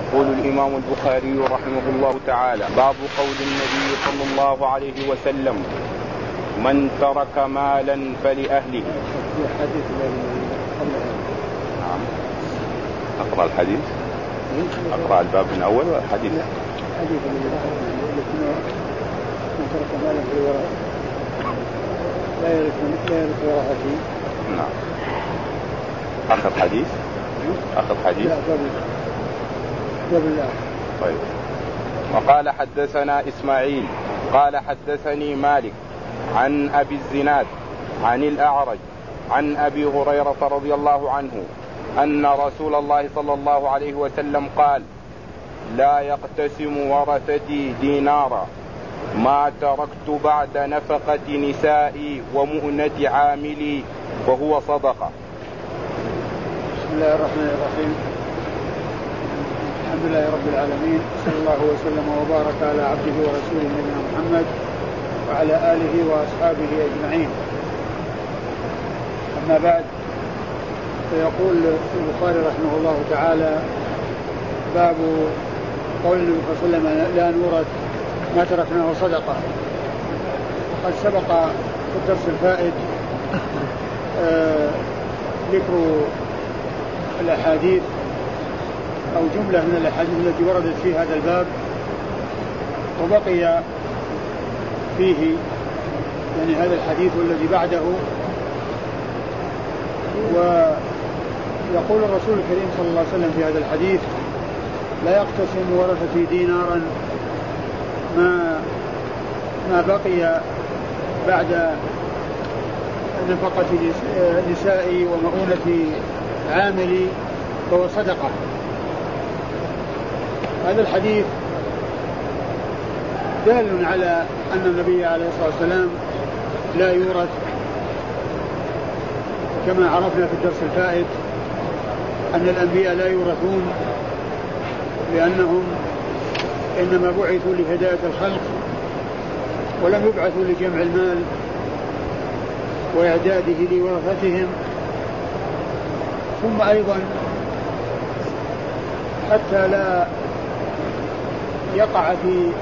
يقول الإمام البخاري رحمه الله تعالى: باب قول النبي صلى الله عليه وسلم: من ترك مالا فلأهله. نعم. أقرأ الحديث؟ أقرأ الباب من أول والحديث؟ حديث من ترك مالا فلورثته لا يرث ورثته. نعم. آخر حديث؟ آخر حديث؟ لا قبل الله. طيب. وقال: حدثنا إسماعيل قال حدثني مالك عن أبي الزناد عن الأعرج عن أبي هريرة رضي الله عنه أن رسول الله صلى الله عليه وسلم قال: لا يقتسم ورثتي دينارا ما تركت بعد نفقة نسائي ومؤنة عاملي وهو صدقة. بسم الله الرحمن الرحيم. الحمد لله رب العالمين، صلى الله وسلم وبارك على عبده ورسوله نبينا محمد وعلى آله وأصحابه أجمعين. أما بعد، فيقول البخاري رحمه الله تعالى: باب قول النبي صلى الله عليه وسلم: لا نورث ما تركناه صدقة. وقد سبق في الدرس الفائت ذكر الأحاديث أو جملة من الأحاديث التي وردت في هذا الباب، وبقي فيه يعني هذا الحديث الذي بعده. ويقول الرسول الكريم صلى الله عليه وسلم في هذا الحديث: لا يقتسم ورثتي دينارا ما بقي بعد نفقة نسائي ومؤونة عاملي فهو صدقة. هذا الحديث دال على أن النبي عليه الصلاة والسلام لا يورث، كما عرفنا في الدرس الفائت أن الأنبياء لا يورثون، لأنهم إنما بعثوا لهداية الخلق ولم يبعثوا لجمع المال وإعداده لورثتهم. ثم أيضا حتى لا يقع في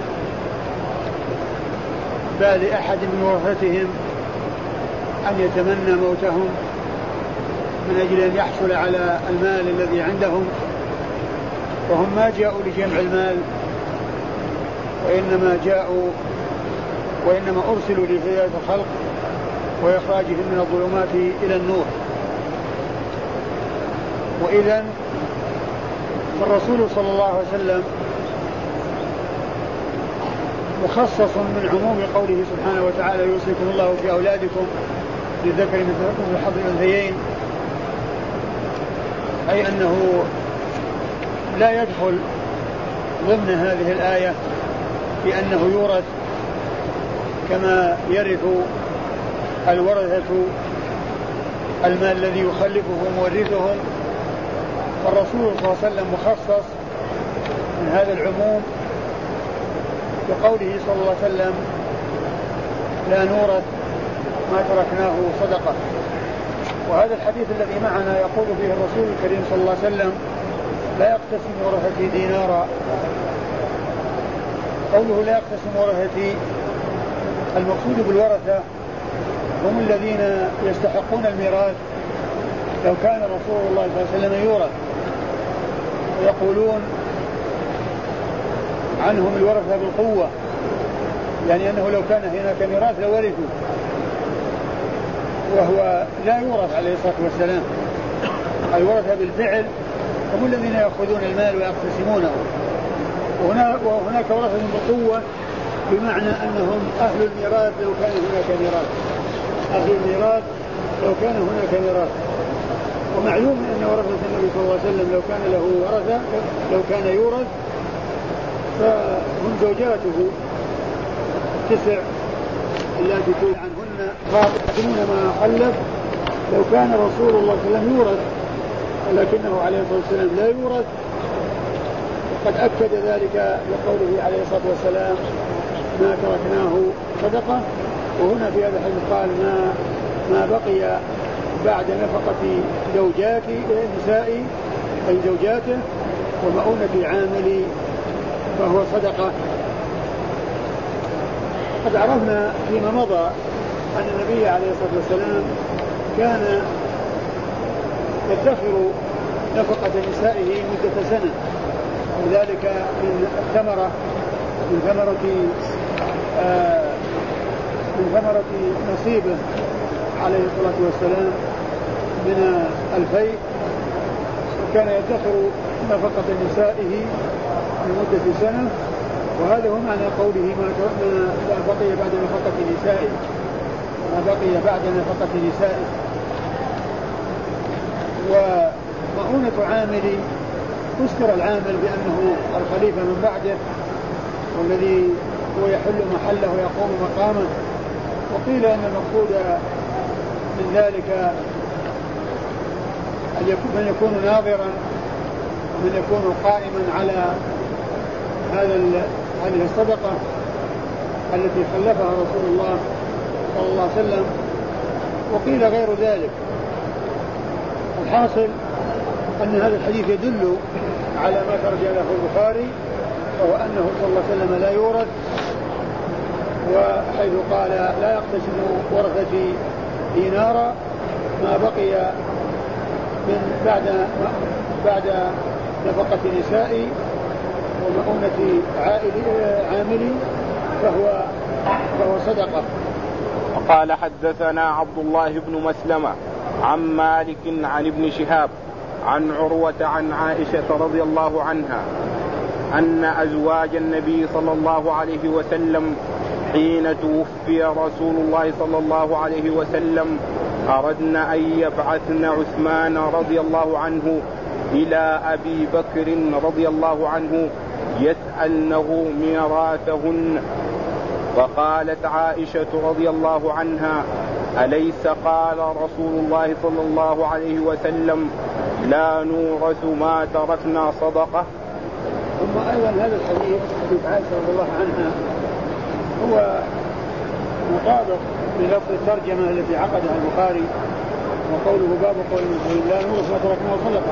بال أحد من ورثتهم أن يتمنى موتهم من أجل أن يحصل على المال الذي عندهم، وهم ما جاءوا لجمع المال، وإنما أرسلوا لهداية الخلق وإخراجهم من الظلمات إلى النور. وإذن فالرسول صلى الله عليه وسلم مخصص من عموم قوله سبحانه وتعالى: يوصيكم الله في أولادكم للذكر مثل حظ الأنثيين، أي أنه لا يدخل ضمن هذه الآية في أنه يورث كما يرث الورثة المال الذي يخلفه مورثهم. فالرسول صلى الله عليه وسلم مخصص من هذا العموم بقوله صلى الله عليه وسلم: لا نورث ما تركناه صدقة. وهذا الحديث الذي معنا يقول فيه الرسول الكريم صلى الله عليه وسلم: لا يقتسم ورثتي دينارا. قوله لا يقتسم ورثتي، المقصود بالورثة هم الذين يستحقون الميراث لو كان رسول الله صلى الله عليه وسلم يورث، ويقولون عنهم الورثة بالقوة، يعني أنه لو كان هناك ميراث لورثوا، وهو لا يورث عليه الصلاة والسلام. الورثة بالفعل هم الذين يأخذون المال ويقتسمونه، وهناك ورثة بالقوة بمعنى أنهم أهل الميراث لو كان هناك ميراث، أهل الميراث لو كان هناك ميراث. ومعلوم أن ورثة النبي صلى الله عليه وسلم لو كان له ورثة، لو كان يورث، فهم زوجاته 9 التي تقول عنهن قاتلون ما خلف. لو كان رسول الله صلى الله عليه وسلم يورث ولكنه عليه الصلاة والسلام لا يورث، وقد أكد ذلك بقوله عليه الصلاة والسلام: ما تركناه صدقة. وهنا في هذا الحديث قال: ما بقي بعد نفقة زوجاتي نسائي أي زوجاته ومؤونة العامل فهو صدقة. قد عرفنا فيما مضى أن النبي عليه الصلاة والسلام كان يدخر نفقة نسائه مدة سنة، وذلك من ثمرة نصيبه عليه الصلاة والسلام من الفيء، وكان يدخر نفقة نسائه لمدة سنة. وهذا هو معنى قوله ما بقي بعد نفقة نسائه، ما بقي بعد نفقة نسائه. ومؤونة عامل تذكر العامل بأنه الخليفة من بعده والذي هو يحل محله ويقوم مقامه. وقيل أن المقصود من ذلك من يكون ناظرا ومن يكون قائما على هذه الصدقة التي خلفها رسول الله صلى الله عليه وسلم. وقيل غير ذلك. الحاصل أن هذا الحديث يدل على ما ترجمه البخاري، وهو أنه صلى الله عليه وسلم لا يورث، وحيث قال لا يقتسم ورثتي دينارا ما بقي من بعد نفقة نسائي ومؤونة عاملي فهو صدقة. وقال حدثنا عبد الله بن مسلمة عن مالك عن ابن شهاب عن عروة عن عائشة رضي الله عنها أن أزواج النبي صلى الله عليه وسلم حين توفي رسول الله صلى الله عليه وسلم أردن أن يبعثن عثمان رضي الله عنه إلى أبي بكر رضي الله عنه يسألنه ميراثهن. فقالت عائشة رضي الله عنها أليس قال رسول الله صلى الله عليه وسلم لا نورث ما تركنا صدقة. ثم أيضا هذا الحديث حديث عائشة رضي الله عنها هو مطابق للفظ الترجمة التي عقدها البخاري، وقوله باب قول المسلمين لا نورث ما تركنا صدقة.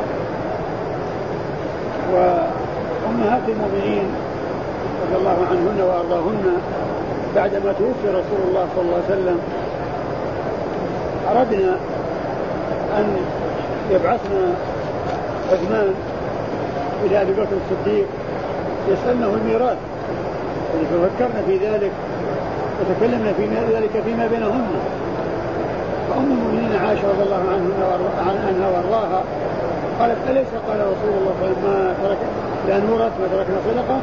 وأمهات المؤمنين رضي الله عنهن وأرضاهن بعدما توفي رسول الله صلى الله عليه وسلم أردنا أن يبعثنا عثمان إلى أبي بكر الصديق يسألنه الميراث، ففكرنا في ذلك وتكلمنا في ذلك فيما بينهن. فأم المؤمنين عائشة رضي الله عنها وارضاها قالت أليس قال رسول الله صلى الله عليه وسلم ما ترك لا نورث ما تركنا صدقة؟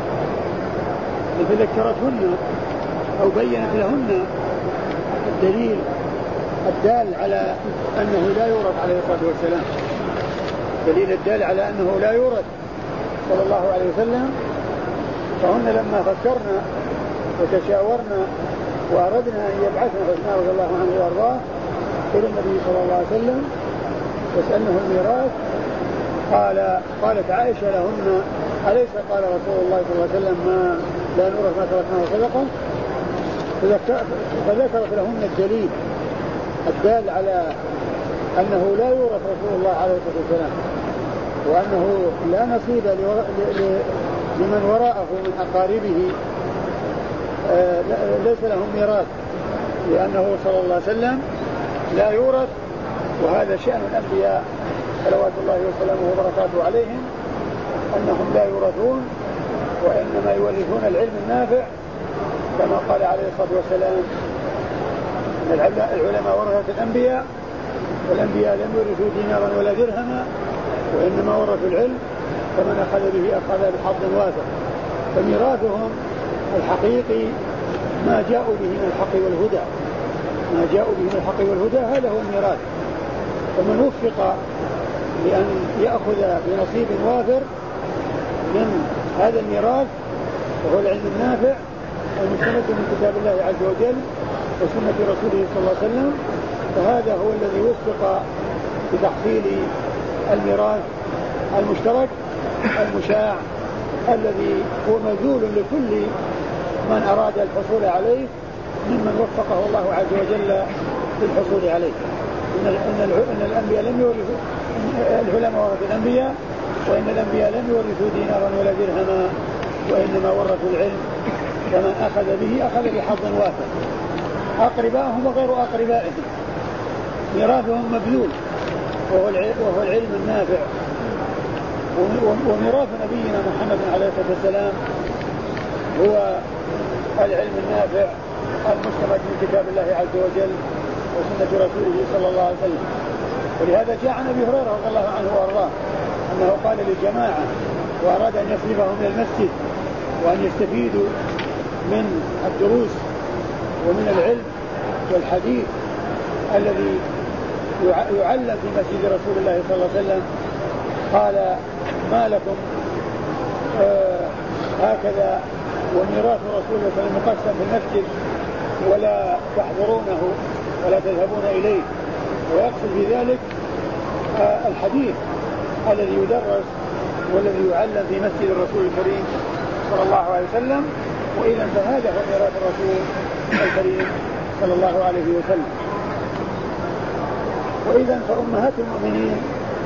فذكرتهن أو بينت لهن الدليل الدال على أنه لا يورث عليه الصلاة والسلام، دليل الدال على أنه لا يورث صلى الله عليه وسلم. فهن لما فكرنا وتشاورنا وأردنا أن يبعثنا عثمان رضي الله عنه وارضاه إلى النبي صلى الله عليه وسلم يسألنه الميراث، قالت عائشة لهن أليس قال رسول الله صلى الله عليه وسلم ما لا نورث ما تركناه صدقة؟ فذكرت لهن الدليل الدال على أنه لا يورث رسول الله عليه الصلاة والسلام، وأنه لا نصيب لمن وراءه من أقاربه، ليس لهم ميراث، لأنه صلى الله عليه وسلم لا يورث. وهذا شأن الأنبياء صلوات الله وسلامه وبركاته عليهم أنهم لا يورثون وإنما يورثون العلم النافع، كما قال عليه الصلاة والسلام أن العلماء ورثة الأنبياء والأنبياء لم يورثوا دينارا ولا درهما وإنما ورثوا العلم فمن أخذ به أخذ بحظ وافر. فميراثهم الحقيقي ما جاءوا به من الحق والهدى، ما جاءوا به من الحق والهدى هذا هو الميراث. فمن وفق لأن يأخذ بنصيب وافر من هذا الميراث وهو العلم النافع المستمد من كتاب الله عز وجل وسنة رسوله صلى الله عليه وسلم، فهذا هو الذي وفق بتحصيل الميراث المشترك المشاع الذي هو مذول لكل من أراد الحصول عليه ممن وفقه الله عز وجل للحصول عليه. إن الأنبياء لم يورثوا، العلماء ورثوا الأنبياء وإن الأنبياء لم يورثوا دينارا ولا درهما وإنما ورثوا العلم، فمن أخذ به أخذ بحظ وافر، أقربائهم وغير أقربائهم، ميراثهم مبذول وهو العلم النافع. وميراث نبينا محمد عليه الصلاة والسلام هو العلم النافع المستمد من كتاب الله عز وجل وسنة رسوله صلى الله عليه وسلم. ولهذا جاء عن أبي هريرة رضي الله عنه وأرضاه أنه قال للجماعة وأراد أن يصرفهم من المسجد وأن يستفيدوا من الدروس ومن العلم والحديث الذي يعلم في مسجد رسول الله صلى الله عليه وسلم، قال ما لكم هكذا وميراث رسول الله صلى الله عليه وسلم مقسم في المسجد ولا تحضرونه ولا تذهبون إليه، ويقصد في ذلك الحديث الذي يدرس والذي يعلم في مسجد الرسول الكريم صلى الله عليه وسلم. وإذا فهذا هو ميراث الرسول الكريم صلى الله عليه وسلم. وإذا فأمهات المؤمنين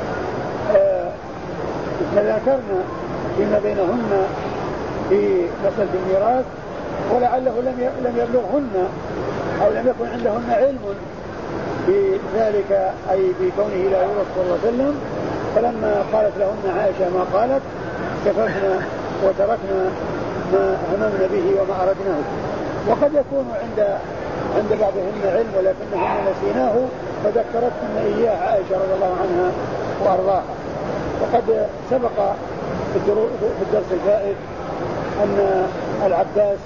تذاكرنا فيما بينهن في مسألة الميراث، ولعله لم يبلغهن أو لم يكن عندهن علم بذلك، أي بكونه لا يورث صلى الله عليه وسلم. فلما قالت لهن عائشة ما قالت كففنا وتركنا ما هممنا به وما أردناه. وقد يكون عند بعضهن علم ولكنهن نسيناه فذكرتهن إياه عائشة رضي الله عنها وأرضاها. وقد سبق في الدرس الفائت أن العباس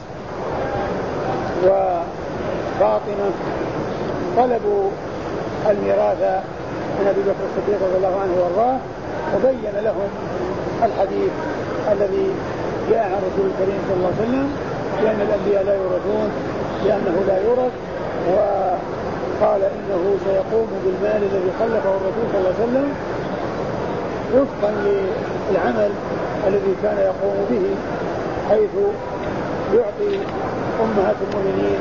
وفاطمة طلبوا الميراث من أبي بكر الصديق رضي الله عنه وارضاه، وبين لهم الحديث الذي جاء عن رسول الكريم صلى الله عليه وسلم بأن الأنبياء لا يورثون، لأنه لا يورث، وقال إنه سيقوم بالمال الذي خلفه الرسول صلى الله عليه وسلم وفقا للعمل الذي كان يقوم به، حيث يعطي أمهات المؤمنين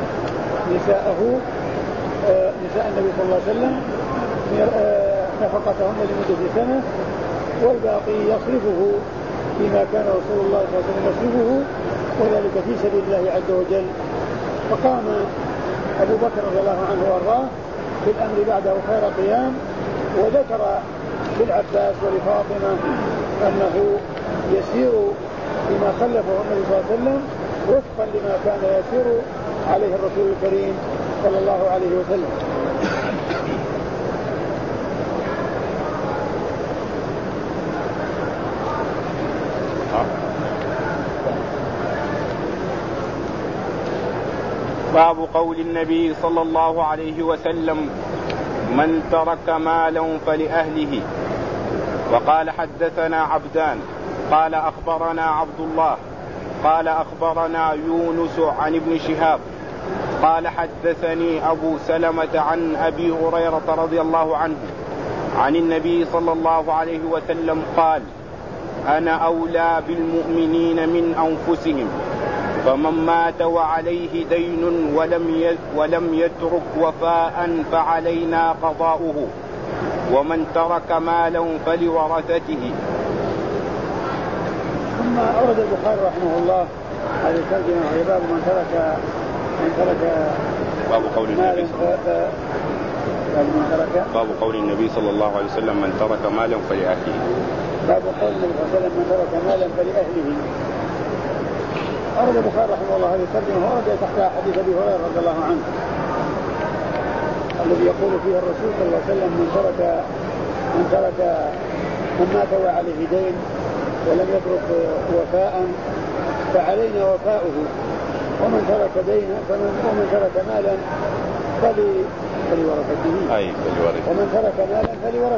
نساء النبي صلى الله عليه وسلم نفقتهن لمدة سنة، والباقي يصرفه فيما كان رسول الله صلى الله عليه وسلم يصرفه، وذلك في سبيل الله عز وجل. فقام أبو بكر رضي الله عنه وارضاه بالأمر بعده خير قيام، وذكر للعباس ولفاطمة أنه يسير بما خلفه النبي صلى الله عليه وسلم وفقا لما كان يسير عليه الرسول الكريم صلى الله عليه وسلم. باب قول النبي صلى الله عليه وسلم من ترك مالا فلأهله. وقال حدثنا عبدان قال أخبرنا عبد الله قال أخبرنا يونس عن ابن شهاب قال حدثني أبو سلمة عن أبي هريرة رضي الله عنه عن النبي صلى الله عليه وسلم قال أنا أولى بالمؤمنين من أنفسهم، فمن مات وعليه دين ولم يترك وفاء فعلينا قضاؤه، ومن ترك مالا فلورثته. ثم أورد البخاري رحمه الله هذه الترجمة وهي باب من ترك باب قول النبي باب قول النبي صلى الله عليه وسلم من ترك مالا فلأهله. باب قول النبي صلى الله عليه وسلم من ترك مالا فلأهله. أورد البخاري رحمه الله هذه الترجمة وأورد تحتها حديث أبي هريرة رضي الله عنه الذي يقول فيه الرسول صلى الله عليه وسلم من مات وعليه دين ولم يترك وفاء فعلينا وفاؤه، ومن ترك دينا ومن ترك مالا فلورثته، ومن ترك مالا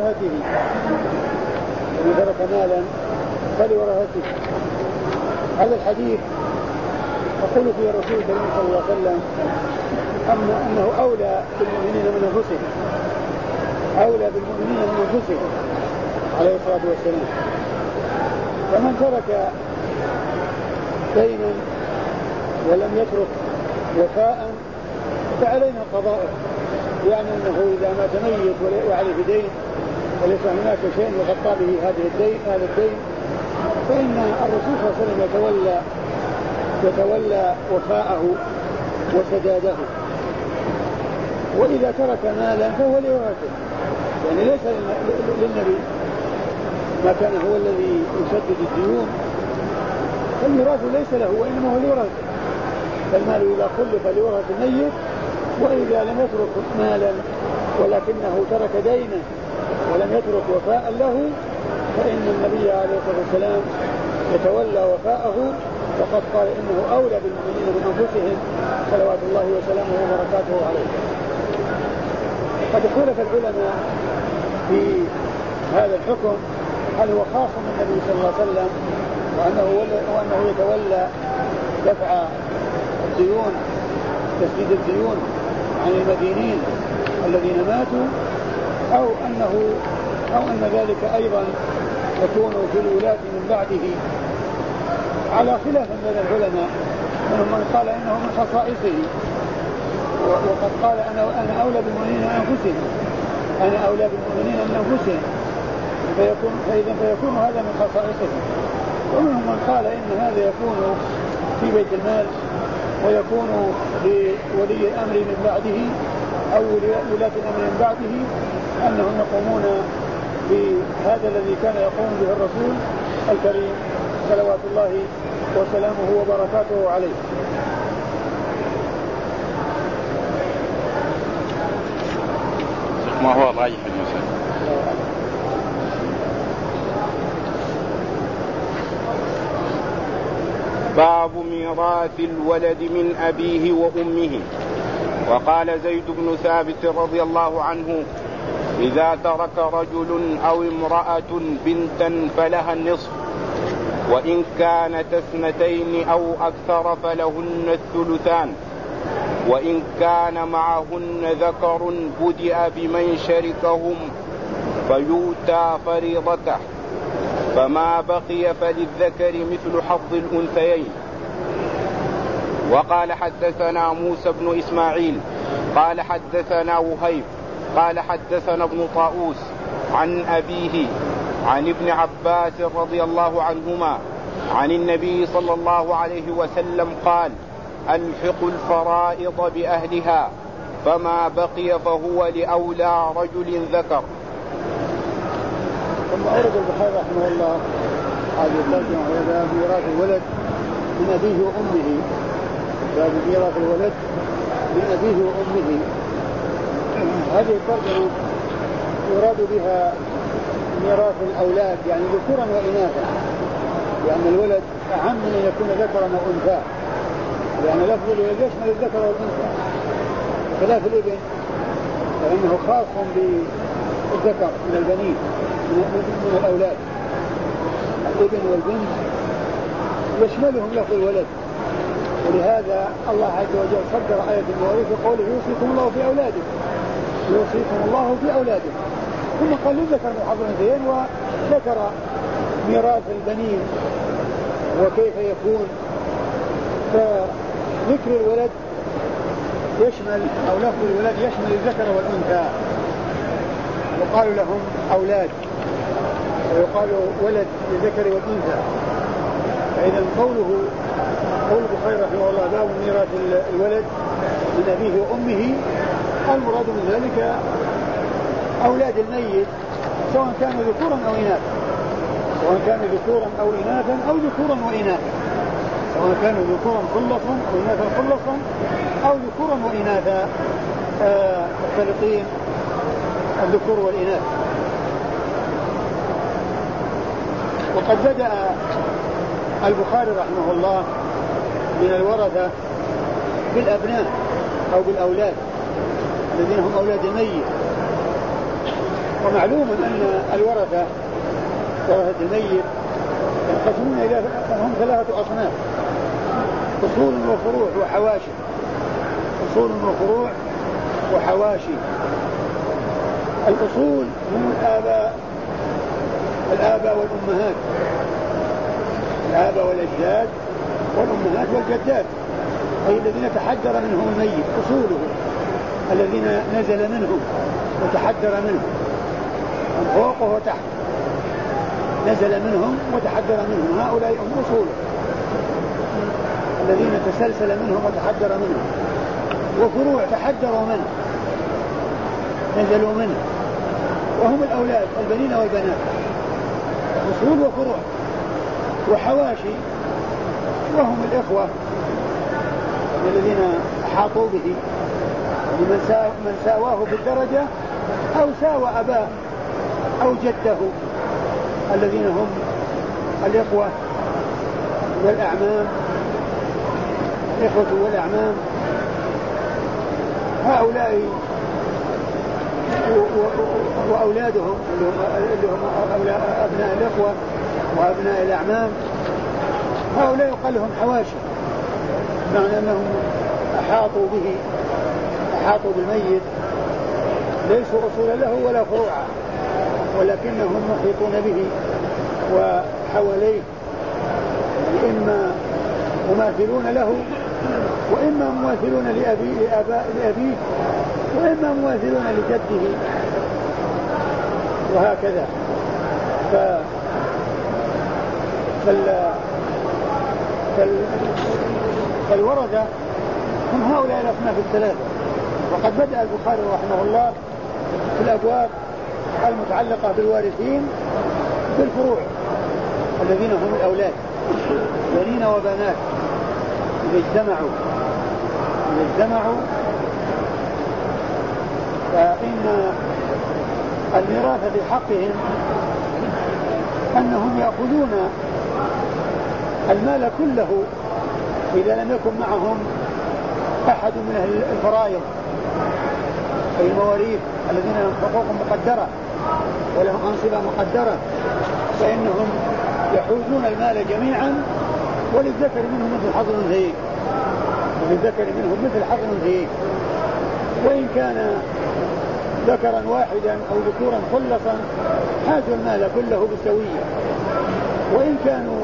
فلورثته. هذا الحديث يقول فيه الرسول صلى الله عليه وسلم أنه أولى بالمؤمنين من أنفسهم عليه الصلاة والسلام. فمن ترك دينا ولم يترك وفاء فعلينا قضاءه، يعني أنه إذا مات ميت وعليه دين وليس هناك شيء يغطى به هذا الدين فإن الرسول صلى الله عليه وسلم يتولى وفاءه وسداده. وإذا ترك مالا فهو لورثته، يعني ليس للنبي ما كان هو الذي يسدد الديون، فالميراث ليس له وإنما هو لورثته، فالمال إذا خلف لورث الميت، وإذا لم يترك مالا ولكنه ترك دينا ولم يترك وفاء له فإن النبي عليه الصلاة والسلام يتولى وفاءه، وقد قال إنه أولى بالمؤمنين من أنفسهم صلوات الله وسلامه وبركاته عليه. قد اختلف العلماء في هذا الحكم، هل هو خاص بالنبي صلى الله عليه وسلم وأنه يتولى دفع الديون تسديد الديون عن المدينين الذين ماتوا، أو أن ذلك أيضا يكون في الولاة من بعده، على خلاف بين العلماء، منهم من قال إنه من خصائصه، وقد قال أنا أولى بالمؤمنين من أنفسهم، أنا أولى بالمؤمنين من أنفسهم، فيكون هذا من خصائصه. ومنهم من قال إن هذا يكون في بيت المال ويكون لولي الأمر من بعده أو ولاة الأمر من بعده أنهم يقومون بهذا الذي كان يقوم به الرسول الكريم صلوات الله وسلامه وبركاته عليه. ما هو راجح المسألة؟ باب ميراث الولد من أبيه وأمه. وقال زيد بن ثابت رضي الله عنه: إذا ترك رجل أو امرأة بنتا فلها النصف، وإن كانت اثنتين أو أكثر فلهن الثلثان، وإن كان معهن ذكر بدأ بمن شركهم فيؤتى فريضته، فما بقي فللذكر مثل حظ الأنثيين. وقال حدثنا موسى بن إسماعيل قال حدثنا وهيب قال حدثنا ابن طاووس عن أبيه عن ابن عباس رضي الله عنهما عن النبي صلى الله عليه وسلم قال: ألحقوا الفرائض بأهلها، فما بقي فهو لأولى رجل ذكر. ثم أورد البخاري رحمه الله هذه الترجمة وهذا ميراث الولد من أبيه وأمه. باب ميراث الولد من أبيه وأمه. هذه الترجمة يراد بها ميراث الأولاد، يعني ذكورا وإناثا، لأن الولد أهم من أن يكون ذكرا أو أنثى، لأن لفظ الولد يشمل الذكر والأنثى، خلاف الابن فإنه خاص بالذكر من البنين من الأولاد. الابن والبنت يشملهم لفظ الولد، ولهذا الله عز وجل صدر آية المواريث بقوله: يوصيكم الله في أولادكم، يوصيكم الله في أولادكم، ثم قال للذكر مثل حظ الأنثيين، وذكر ميراث البنين وكيف يكون. فذكر الولد يشمل أو لفظ الولد يشمل الذكر والأنثى، وقال لهم أولاد ويقال ولد للذكر والأنثى. فإذا قول البخاري رحمه الله باب ميراث الولد من أبيه وأمه، المراد من ذلك أولاد الميت سواء كانوا ذكورا أو إناثا، سواء كانوا ذكورا أو إناثا أو ذكورا وإناثا، سواء كانوا ذكورا خلصا أو إناثا خلصا أو ذكورا وإناثا مختلطين الذكور والإناث. وقد بدأ البخاري رحمه الله من الورثة بالأبناء أو بالأولاد الذين هم أولاد الميت. ومعلوم أن الورثة ورثة الميت ينقسمون إلى هم ثلاثة أصناف: أصول وفروع وحواشي. أصول وفروع وحواشي. الأصول هم الآباء والأمهات، الآباء والأجداد والأمهات والجدات، أي الذين تحدر منهم الميت، أصوله الذين نزل منهم وتحدر منهم. من فوق وهو تحت، نزل منهم وتحدر منهم، هؤلاء هم أصوله الذين تسلسل منهم وتحدر منهم، وفروع تحدروا منه نزلوا منه، وهم الأولاد البنين والبنات، أصول وفروع وحواشي، وهم الإخوة الذين أحاطوا به، من ساواه بالدرجة أو ساوى أباه أو جده، الذين هم الإخوة والأعمام، الإخوة والأعمام، هؤلاء وأولادهم اللي هم أبناء الإخوة وأبناء الأعمام، هؤلاء يقال لهم حواشي، معنى أنهم أحاطوا به، أحاطوا بالميت، ليسوا أصولا له ولا فروعا، ولكنهم محيطون به وحواليه، إما مماثلون له وإما مماثلون لأبيه وإما مماثلون لجده، وهكذا. فالوردة هم هؤلاء الأصناف الثلاثة. وقد بدأ البخاري رحمه الله في الأبواب المتعلقة بالوارثين بالفروع الذين هم الأولاد بنين وبنات إذا اجتمعوا فإن الميراث بحقهم أنهم يأخذون المال كله إذا لم يكن معهم أحد من الفرائض أي المواريث الذين لهم حقوق مقدرة ولهم أنصبة مقدرة، فإنهم يحوزون المال جميعا وللذكر منهم مثل حظ الأنثيين، وإن كان ذكرا واحدا أو ذكورا خلصا حازوا المال كله بالسوية، وإن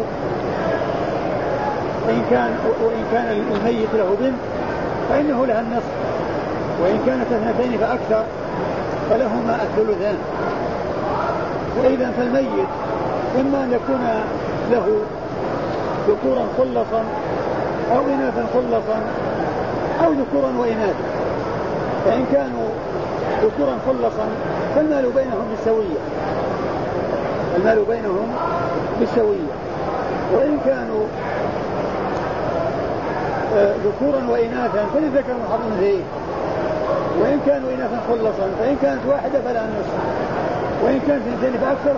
كان الميت له بنت فإنه لها النصف، وإن كانت اثنتين فأكثر فلهما الثلثان. وإذا فالميت إما أن يكون له ذكورا خلصا أو إناثا خلصا أو ذكورا وإناثا، فإن كانوا ذكورا خلصا فالمال بينهم بالسوية، وإن كانوا ذكورا وإناثا فللذكر حظ الأنثيين، وإن كانوا إناثا خلصا فإن كانت واحدة فلها النصف، وإن كانت اثنتين فأكثر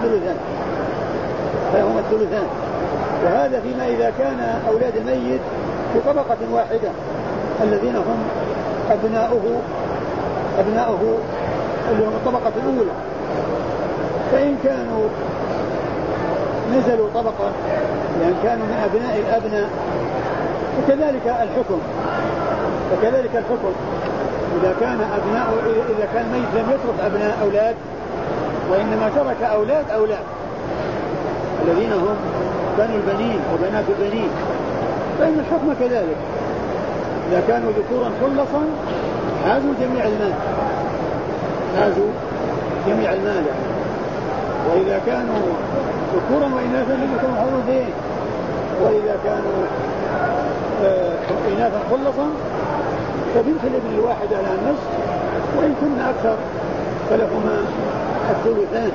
فلهما الثلثان. وهذا فيما إذا كان أولاد الميت في طبقة واحدة الذين هم أبناؤه اللي هم الطبقة الأولى، فإن كانوا نزلوا طبقة يعني كانوا من أبناء الأبناء فكذلك الحكم إذا كان الميت لم يترك أبناء أولاد وإنما ترك أولاد الذين هم بنو البنين وبنات البنين، فإن الحكم كذلك، إذا كانوا ذكورا خلصا حازوا جميع المال، وإذا كانوا ذكورا وإناثا لم يكونوا حظوظين، وإذا كانوا إناثا خلصا فبنت الابن الواحد على النصف، وإن كن أكثر فلهما الثلثان.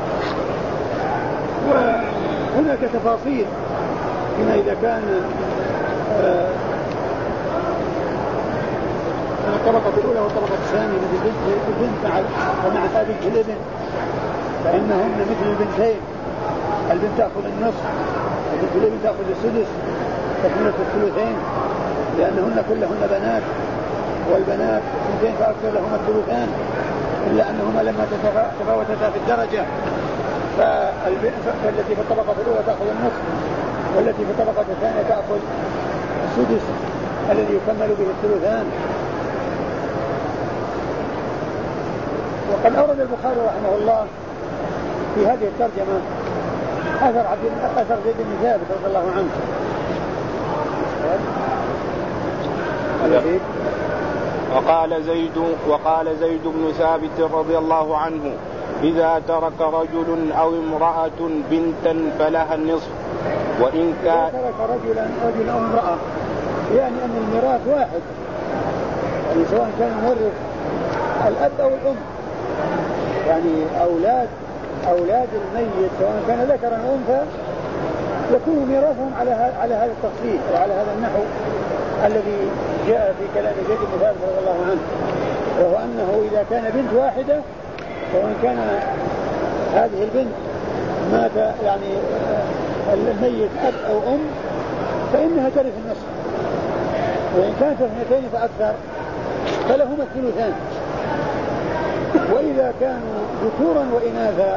وهناك تفاصيل فيما إذا كان الطبقة الأولى والطبقة الثانية مثل البنت ومع هذه الابن فإنهن مثل البنتين، البنت تأخذ النصف وبنت الابن تأخذ السدس تكملة الثلثين، لأنهن كلهن بنات، والبنات اثنتين فأكثر لهما الثلثان، إلا أنهما لما تفاوتتا في الدرجة فالتي في الطبقة الأولى تأخذ النصف والتي في الطبقة الثانية تأخذ السدس الذي يكمل به الثلثان. وقد أورد البخاري رحمه الله في هذه الترجمة أثر زيد بن ثابت رضي الله عنه. وقال زيد بن ثابت رضي الله عنه: إذا ترك رجل أو امرأة بنتا فلها النصف وإن كان إذا ترك رجل أو امرأة يعني أن الميراث واحد، يعني سواء كان مورث الأب أو الأم، يعني أولاد الميت سواء كان ذكرا أو أنثى يكون ميراثهم على هذا التفصيل وعلى هذا النحو الذي جاء في كلام زيد بن ثابت رضي الله عنه، وهو أنه إذا كان بنت واحدة سواء كان هذه البنت مات يعني الميت أب أو أم فإنها ترث النصف، وإن كانت اثنتين فأكثر فلهما الثلثان. وإذا كانوا ذكورا وإناثا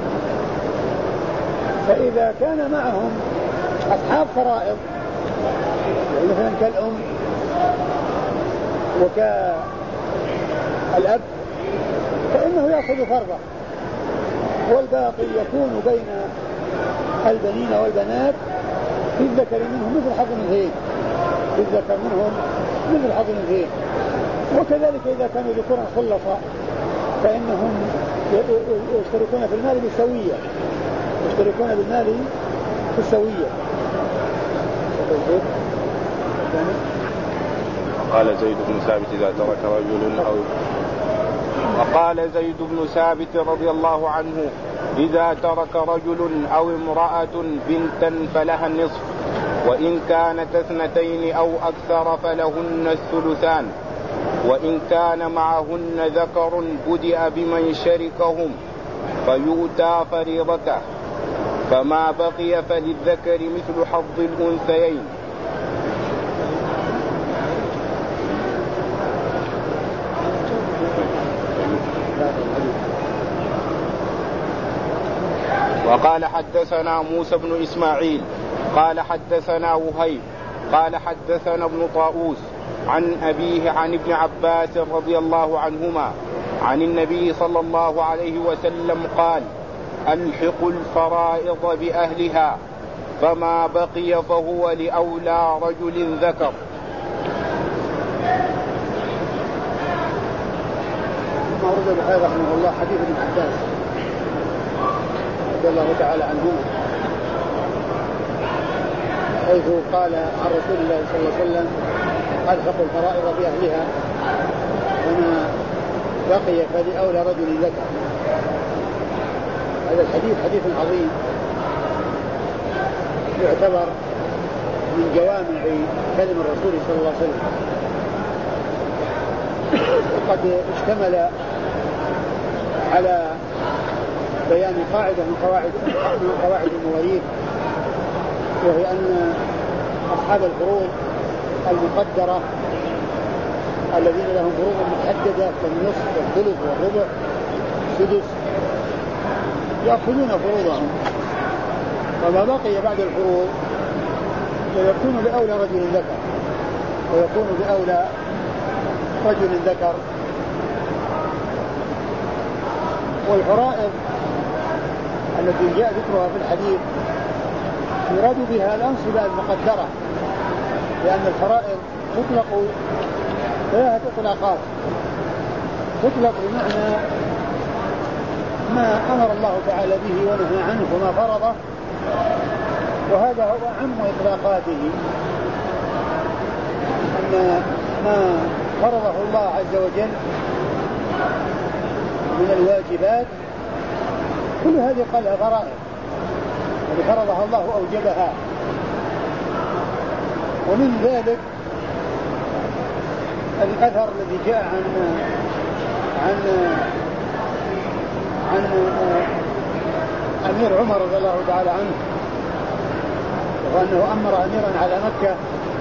فإذا كان معهم أصحاب فرائض يعني مثلا كالأم وكالأب فإنه يأخذ فرضه، والباقي يكون بين البنين والبنات في الذكر منهم مثل حظ الأنثيين، في الذكر منهم مثل حظ الأنثيين. وكذلك إذا كانوا ذكورا خلصا فإنهم يشتركون في المال بالسوية، يشتركون بالمال بالسوية. وقال زيد بن ثابت إذا ترك رجل أو وقال زيد بن ثابت رضي الله عنه إذا ترك رجل أو امرأة بنتا فلها النصف وإن كانت اثنتين أو أكثر فلهن الثلثان وإن كان معهن ذكر بدأ بمن شركهم فيؤتى فريضته فما بقي فللذكر مثل حظ الأنثيين. وقال حدثنا موسى بن إسماعيل قال حدثنا وهيب قال حدثنا ابن طاووس عن أبيه عن ابن عباس رضي الله عنهما عن النبي صلى الله عليه وسلم قال ألحقوا الفرائض بأهلها فما بقي فهو لأولى رجل ذكر. ما ورد بهذا رحمه الله حديث ابن عباس رضي الله تعالى عنهما حيث قال عن رسول الله صلى الله عليه وسلم ألحقوا الفرائض بأهلها وما بقي فلأولى رجل ذكر. هذا الحديث حديث عظيم يعتبر من جوامع كلم الرسول صلى الله عليه وسلم، وقد اشتمل على بيان قاعدة من قواعد المواريث، وهي أن أصحاب الفروض المقدرة الذين لهم فروض محددة كالنصف والثلث والربع والسدس يأخذون فروضهم، وما بقي بعد الفروض فيكون بأولى رجل ذكر، ويكون بأولى رجل ذكر. والفرائض التي جاء ذكرها في الحديث يراد بها الأنصبة المقدرة، لأن الفرائض تطلق ثلاثة إطلاقات، تطلق بمعنى ما أمر الله تعالى به ونهى عنه وما فرضه، وهذا هو أعم إطلاقاته، أن ما فرضه الله عز وجل من الواجبات كل هذه قالها فرائض، التي فرضها الله أوجبها. ومن ذلك الأثر الذي جاء عن أمير عمر رضي الله تعالى عنه، وأنه أمر أميرا على مكة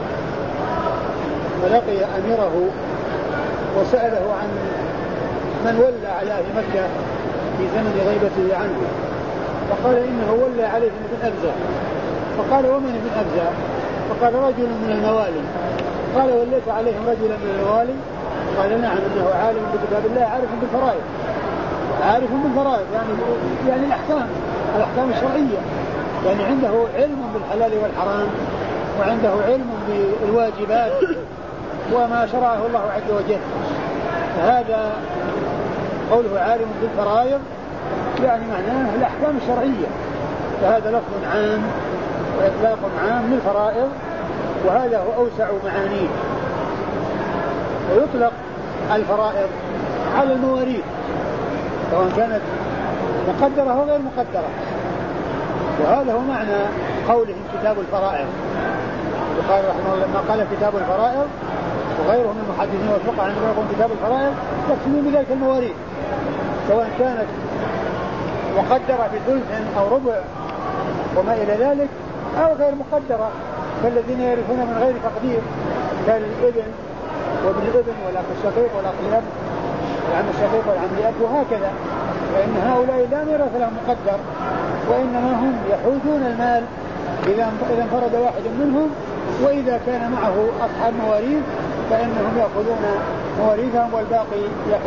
فلقي أميره وسأله عن من ولى على أهل مكة في زمن غيبته عنه، فقال إنه ولى عليه ابن أبزة. فقال ومن ابن أبزة؟ فقال رجل من الموالي. قال وليت عليهم رجلا من الموالي؟ قال نعم إنه عالم بكتاب الله عارف بالفرائض، عارف بالفرائض يعني الأحكام الشرعية، يعني عنده علم بالحلال والحرام، وعنده علم بالواجبات وما شرعه الله عز وجل. فهذا قوله عالم بالفرائض يعني معناه الأحكام الشرعية، فهذا لفظ عام وإطلاق عام للفرائض، وهذا هو أوسع معانيه. ويطلق الفرائض على المواريث سواء كانت مقدرة أو غير مقدرة، وهذا هو معنى قولهم كتاب الفرائض. وقال رحمه الله ما قال كتاب الفرائض، وغيره من المحدثين والفقهاء عندما يقول كتاب الفرائض يقصدون بذلك المواريث سواء كانت مقدرة بثلث أو ربع وما إلى ذلك أو غير مقدرة كالذين يرثون من غير تقدير كالابن وابن الابن والأخ الشقيق والأخ الأب والعم الشقيق والعم الأب وهكذا، فإن هؤلاء لا ميراث لهم مقدر، وإنما هم يحوزون المال إذا انفرد واحد منهم، وإذا كان معه أصحاب مواريث فإنهم يأخذون مواريثهم والباقي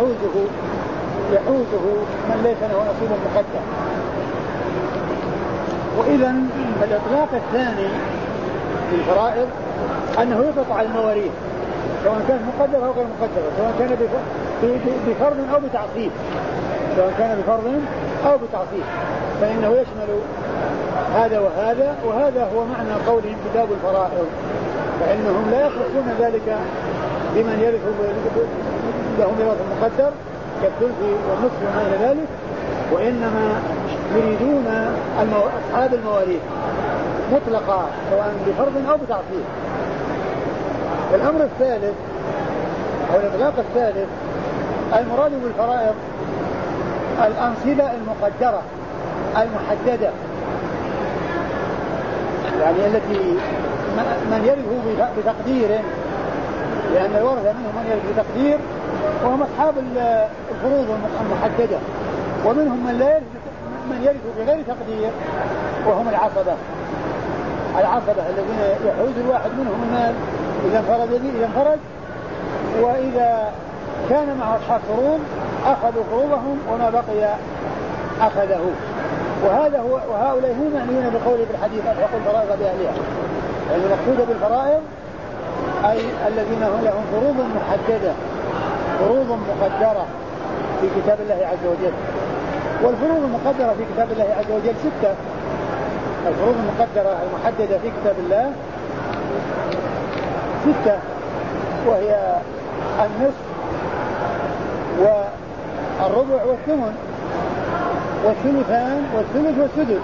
يحوزه من ليس له نصيب مقدر. وإذا الإطلاق الثاني للفرائض أنه يطلق على المواريث سواء كانت مقدرة أو غير مقدرة، سواء كان بفرض أو بتعصيب، فإنه يشمل هذا وهذا، وهذا هو معنى قولهم كتاب الفرائض، فإنهم لا يخصون ذلك بمن يرث له ميراث مقدر كالثلث والنصف وما إلى ذلك، وإنما يريدون أصحاب المواريث مطلقة سواء بفرض أو بتعصيب. الأمر الثالث أو الإطلاق الثالث المراد بالفرائض الأنصبة المقدرة المحددة، يعني التي من يرث بتقدير، لأن الورثة منهم من يرث بتقدير وهم أصحاب الفروض المحددة، ومنهم من يرث بغير تقدير وهم العصبة الذين يحوز الواحد منهم المال إذا انفرد، وإذا كان مع أصحاب فروض أخذوا فروضهم وما بقي أخذه. وهؤلاء هم معنيون بقوله بالحديث ألحقوا الفرائض بأهلها، يعني المقصود بالفرائض أي الذين هم لهم فروض محددة، فروض مقدرة في كتاب الله عز وجل. والفروض المقدرة في كتاب الله عز وجل 6. الفروض المقدرة المحددة في كتاب الله 6، وهي النصف والربع والثمن والثلثان والثلث والسدس.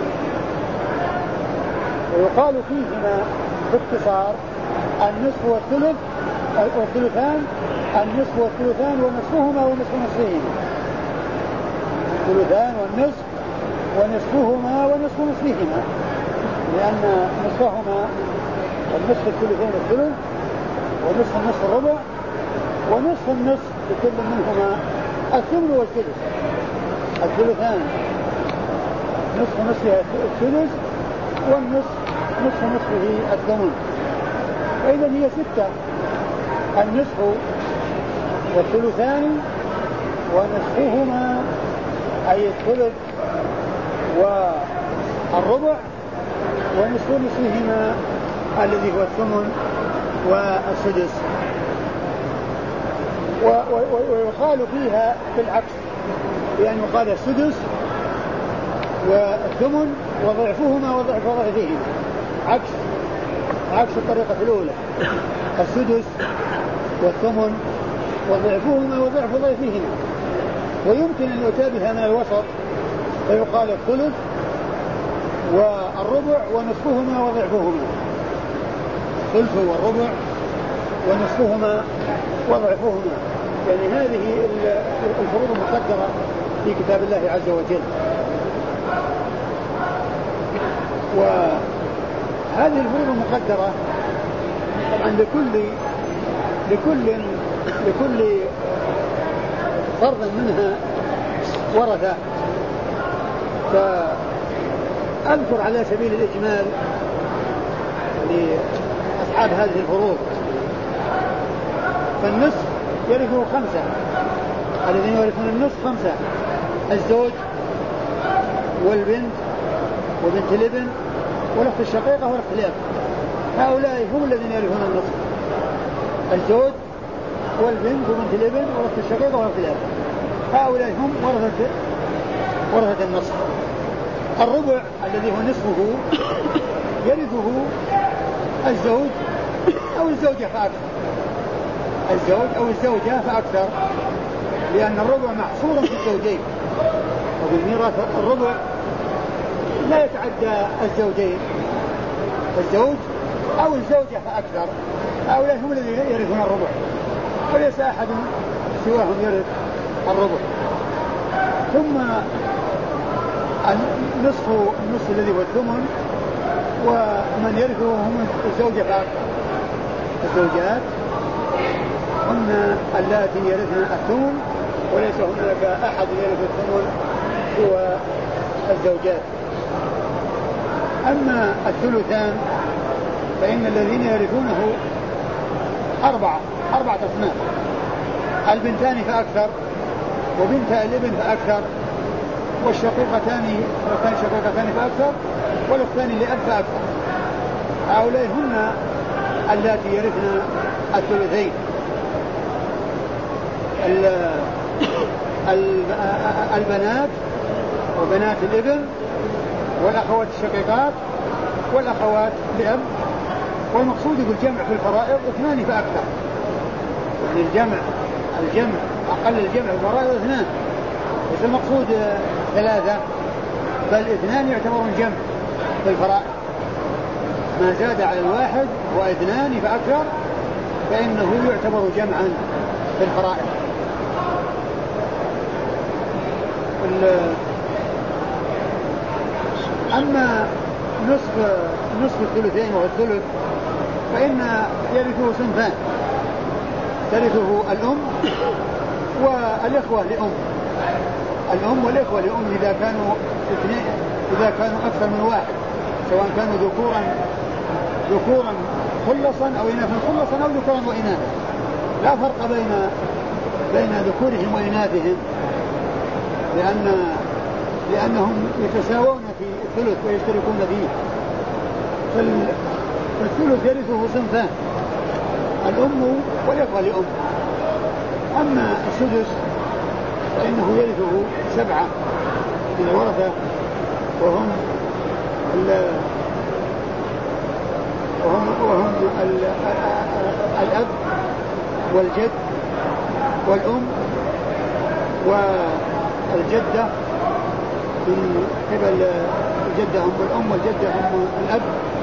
ويقال فيهما باختصار النصف والثلث والثلثان، النصف والثلثان ونصفهما ونصف نصفهما، الثلثان والنصف ونصفهما ونصف نصفهما، لأن نصفهما النصف الثلثين الثلث ونصف النصف الربع ونصف النصف لكل منهما الثمن والثلث. الثلثان نصف نصفها الثلث والنصف نصف نصفه الثمن، فإذا هي 6: النصف والثلثان ونصفهما أي الثلث والربع ونصف نصفهما الذي هو الثمن والسدس. ويقال فيها بالعكس، بأن يقال السدس والثمن وضعفهما وضعف ضعفهما، عكس الطريقة الأولى، السدس والثمن وضعفهما وضعف ضعفهما. ويمكن أن يؤتى بها من الوسط فيقال الثلث والربع ونصفهما وضعفهما، الثلث والربع ونصفهما وضعفهما، يعني هذه الفروض المقدرة في كتاب الله عز وجل. وهذه الفروض المقدرة طبعا لكل فرد منها ورثة، فأذكر على سبيل الإجمال لأصحاب هذه الفروض. فالنصف يرثه 5، الذين يرثون النصف 5: الزوج والبنت وبنت الابن والأخت الشقيقة والأخت الأب، هؤلاء هم الذين يرثون النصف: الزوج والبنت وبنت الابن والأخت الشقيقة والأخت الأب، هؤلاء هم ورثة ورثة النصف. الربع الذي هو نصفه يرثه الزوج أو الزوجة فأكثر، الزوج أو الزوجة فأكثر، لأن الربع محصور في الزوجين، وفي الميراث الربع لا يتعدى الزوجين، الزوج أو الزوجة فأكثر، هؤلاء هم الذين يرثون الربع، وليس أحد سواهم يرث الربع. ثم النصف الذي هو الثمن، ومن يرثه هم الزوجة فأكثر. الزوجات هن اللاتي يرثن الثمن، وليس هناك أحد يرث الثمن سوى الزوجات. أما الثلثان فإن الذين يرثونه أربعة أصناف: البنتان فأكثر، وبنتا الابن فأكثر، والشقيقتان فأكثر، والأختان لأب فأكثر. هؤلاء هن اللاتي يرثن الثلثين. البنات وبنات الابن والأخوات الشقيقات والأخوات لأب. والمقصود بالجمع في الفرائض اثنان فأكثر، يعني الجمع أقل الجمع في الفرائض اثنان، ليس المقصود ثلاثة، بل اثنان يعتبرون جمع في الفرائض. ما زاد على الواحد واثنان فأكثر فإنه يعتبر جمعا في الفرائض. أما نصف الثلثين وهو الثلث فإن يرثه صنفان: ترثه الأم والإخوة لأم. الأم والإخوة لأم إذا كانوا أكثر من واحد، سواء كانوا ذكورا خلصا أو إناثا خلصا أو ذكورا وإناثا، لا فرق بين ذكورهم وإناثهم، لأنهم يتساوون في الثلث ويشتركون فيه. فالثلث يرثه صنفان: الأم والإخوة لأم. أما السدس فإنه يرثه 7 من الورثة، وهم الأب والجد والأم والجدة من قبل الجدة أم الأم والجدة أم الأب،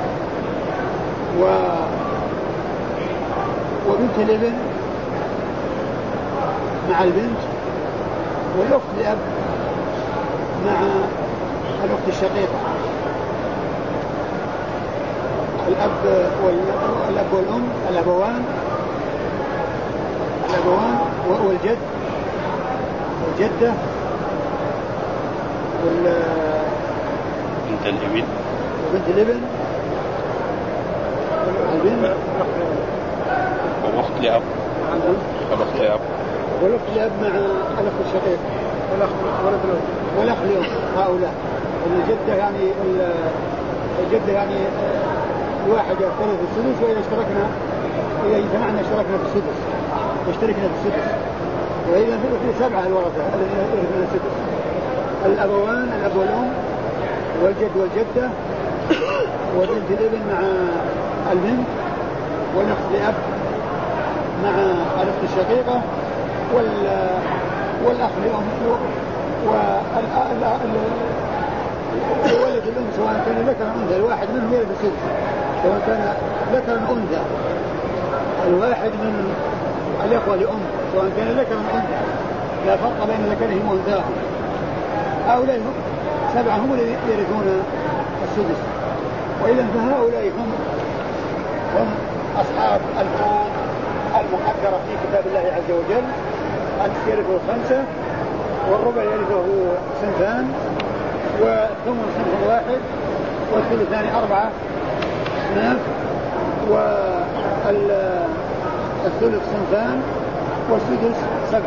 وبنت الابن مع البنت، والأخت لأب مع الأخت الشقيقة. الأب والأم الأبوان والجد والجدة بنت الابن وبنت الابن والبنت والأخت لأب والأخت لأب مع الأخت الشقيق والأخ لأم. هؤلاء الجدة يعني الواحد يشترك في السدس، وإذا اجتمعنا اشتركنا في السدس، وإذا في 7 الورثة الذين يرثون السدس: الأبوان الأب والأم والجد والجدة وبنت الابن مع البنت والأخت لأب مع الأخت الشقيقة والأخ لأم وولد الأم سواء كان ذكر أو أنثى. الواحد منهم يرث السدس سواء كان ذكر أو أنثى. الواحد من الإخوة لأم سواء كان ذكر أو أنثى، لا فرق بين ذكرهم وأنثاهم. هؤلاء 7 هم الذين يرثون السدس. وإذا فهؤلاء هم أصحاب الفروض المقدرة في كتاب الله عز وجل: أن يرثوا 5، والربع يرثه صنفان، والثمن صنف واحد، والثلثان 4 أصناف، والثلث صنفان، والسدس 7.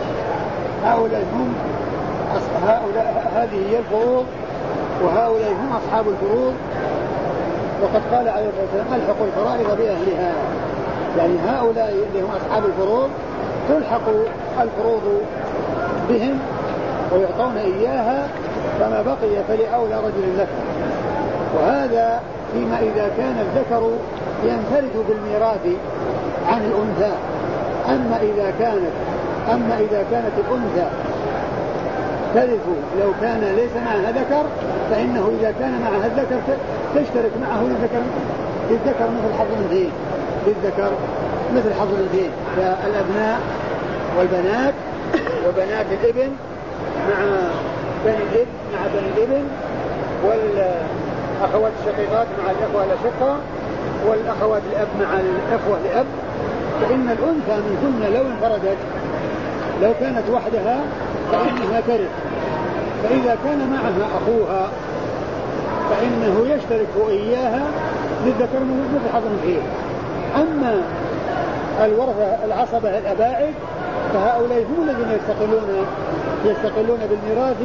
هذه هي الفروض، وهؤلاء هم أصحاب الفروض. وقد قال عليه الصلاة والسلام: ألحقوا الفرائض بأهلها، يعني هؤلاء اللي هم أصحاب الفروض تلحق الفروض بهم ويعطون إياها فما بقي فلأولى رجل ذكر. وهذا فيما إذا كان الذكر ينفرد بالميراث عن الأنثى. أما إذا كانت الأنثى ترث لو كان ليس معها ذكر، فإنه إذا كان معها الذكر تشترك معه للذكر مثل حظ الأنثيين، للذكر مثل حظ الأنثيين. فالأبناء والبنات وبنات الابن مع بني الابن والأخوات الشقيقات مع الأخوة الأشقة والأخوات الأب مع الأخوة الأب، فإن الأنثى منهن لو انفردت لو كانت وحدها فإنها ترث. فإذا كان معها أخوها فإنه يشترك إياها للذكر مثل حظ الأنثيين. أما الورثة العصبة الأباعد فهؤلاء هم الذين يستقلون بالميراث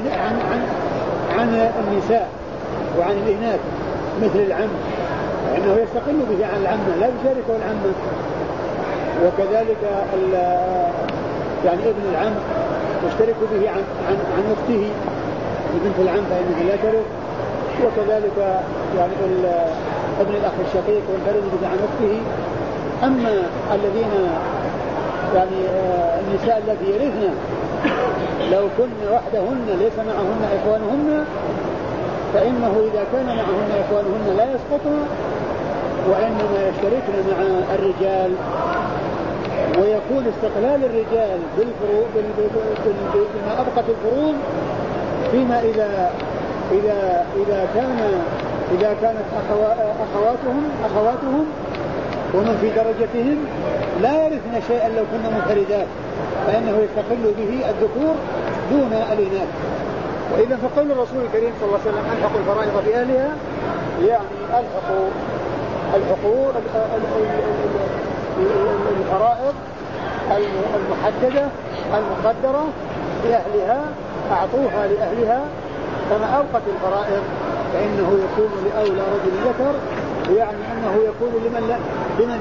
عن النساء وعن الإناث مثل العم، فإنه يستقل به عن العمة لا يشاركه العمة. وكذلك يعني ابن العم يشترك به عن أخته بنت العم فإنها لا ترث. وكذلك يعني ابن الأخ الشقيق ينفرد به عن أخته. أما الذين يعني النساء التي يرثن لو كن وحدهن ليس معهن إخوانهن فإنه إذا كان معهن إخوانهن لا يسقطن وإنما يشتركن مع الرجال. ويكون استقلال الرجال بما أبقت الفروض فيما إذا كانت أخواتهم ومن في درجتهم لا يرثن شيئا لو كنا منفردات، فإنه يستقل به الذكور دون الإناث. وإذا فقول الرسول الكريم صلى الله عليه وسلم ألحقوا الفرائض بأهلها، يعني ألحقوا الحقوق الفرائض المحددة المقدرة بأهلها أعطوها لأهلها. فما أوقت الفرائض فإنه يكون لأولى رجل ذكر، يعني أنه يكون لمن